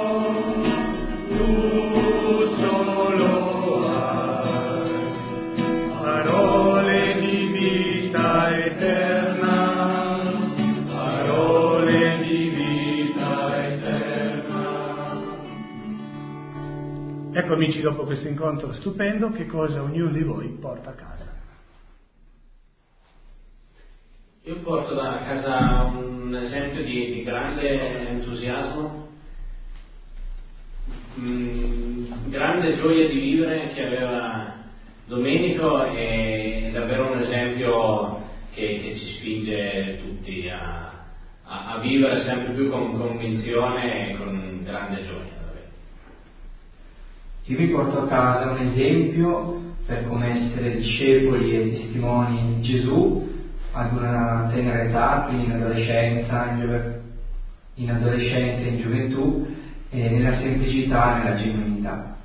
Tu solo hai parole di vita eterna, parole di vita eterna. Ecco amici, dopo questo incontro stupendo, che cosa ognuno di voi porta a casa? Io porto da casa un esempio di grande entusiasmo, grande gioia di vivere che aveva Domenico, e davvero un esempio che ci spinge tutti a vivere sempre più con convinzione e con grande gioia. Io mi porto a casa un esempio per come essere discepoli e testimoni di Gesù ad una tenera età, quindi in adolescenza e in gioventù, e nella semplicità e nella genuinità.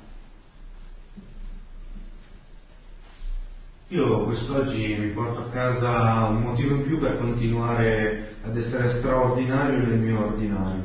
Io quest'oggi mi porto a casa un motivo in più per continuare ad essere straordinario nel mio ordinario.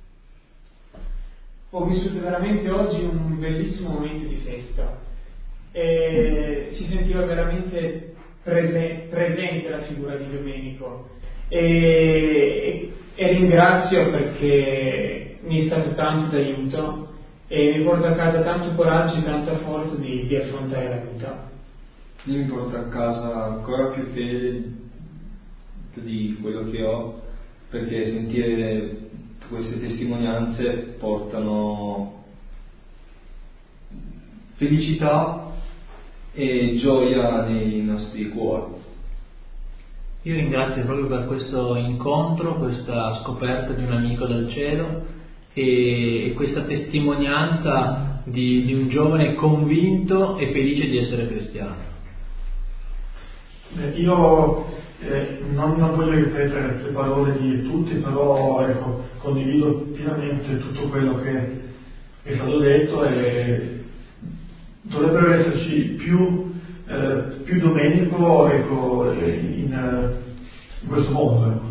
Ho vissuto veramente oggi un bellissimo momento di festa e si sentiva veramente presente la figura di Domenico e ringrazio perché mi è stato tanto d'aiuto e mi porto a casa tanto coraggio e tanta forza di affrontare la vita. Dio mi porta a casa ancora più fede di quello che ho, perché sentire queste testimonianze portano felicità e gioia nei nostri cuori. Io ringrazio proprio per questo incontro, questa scoperta di un amico dal cielo e questa testimonianza di un giovane convinto e felice di essere cristiano. Io non voglio ripetere le parole di tutti, però ecco, condivido pienamente tutto quello che è stato detto e dovrebbero esserci più Domenico, ecco, in questo mondo. Ecco.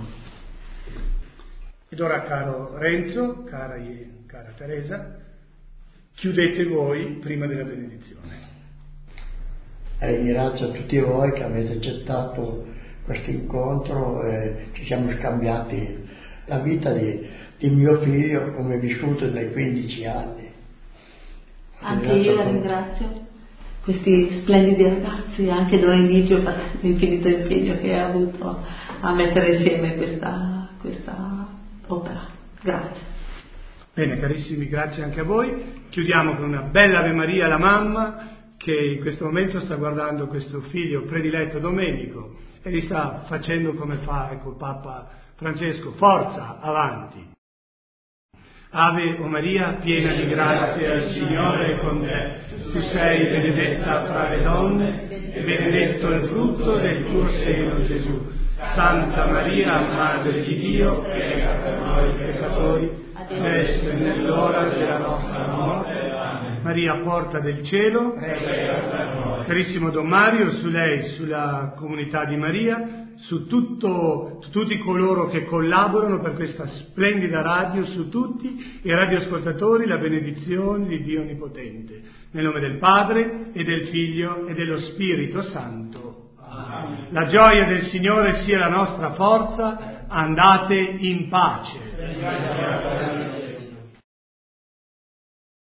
Ed ora, caro Renzo, cara Teresa, chiudete voi prima della benedizione. Ringrazio tutti voi che avete accettato questo incontro e ci siamo scambiati la vita di mio figlio, come è vissuto nei 15 anni. Anche io la ringrazio, questi splendidi ragazzi, anche Don Eligio per l'infinito impegno che ha avuto a mettere insieme questa opera. Grazie. Bene, carissimi, grazie anche a voi. Chiudiamo con una bella Ave Maria alla mamma, che in questo momento sta guardando questo figlio prediletto Domenico e gli sta facendo come fa, ecco, Papa Francesco: forza, avanti. Ave o Maria, piena di grazia, il Signore è con te. Tu sei benedetta fra le donne e benedetto il frutto del tuo seno, Gesù. Santa Maria, Madre di Dio, prega per noi peccatori, adesso e nell'ora della nostra morte. Maria, porta del cielo, carissimo Don Mario, su lei, sulla comunità di Maria, su tutti coloro che collaborano per questa splendida radio, su tutti i radioascoltatori, la benedizione di Dio Onnipotente. Nel nome del Padre e del Figlio e dello Spirito Santo. Amen. La gioia del Signore sia la nostra forza, andate in pace.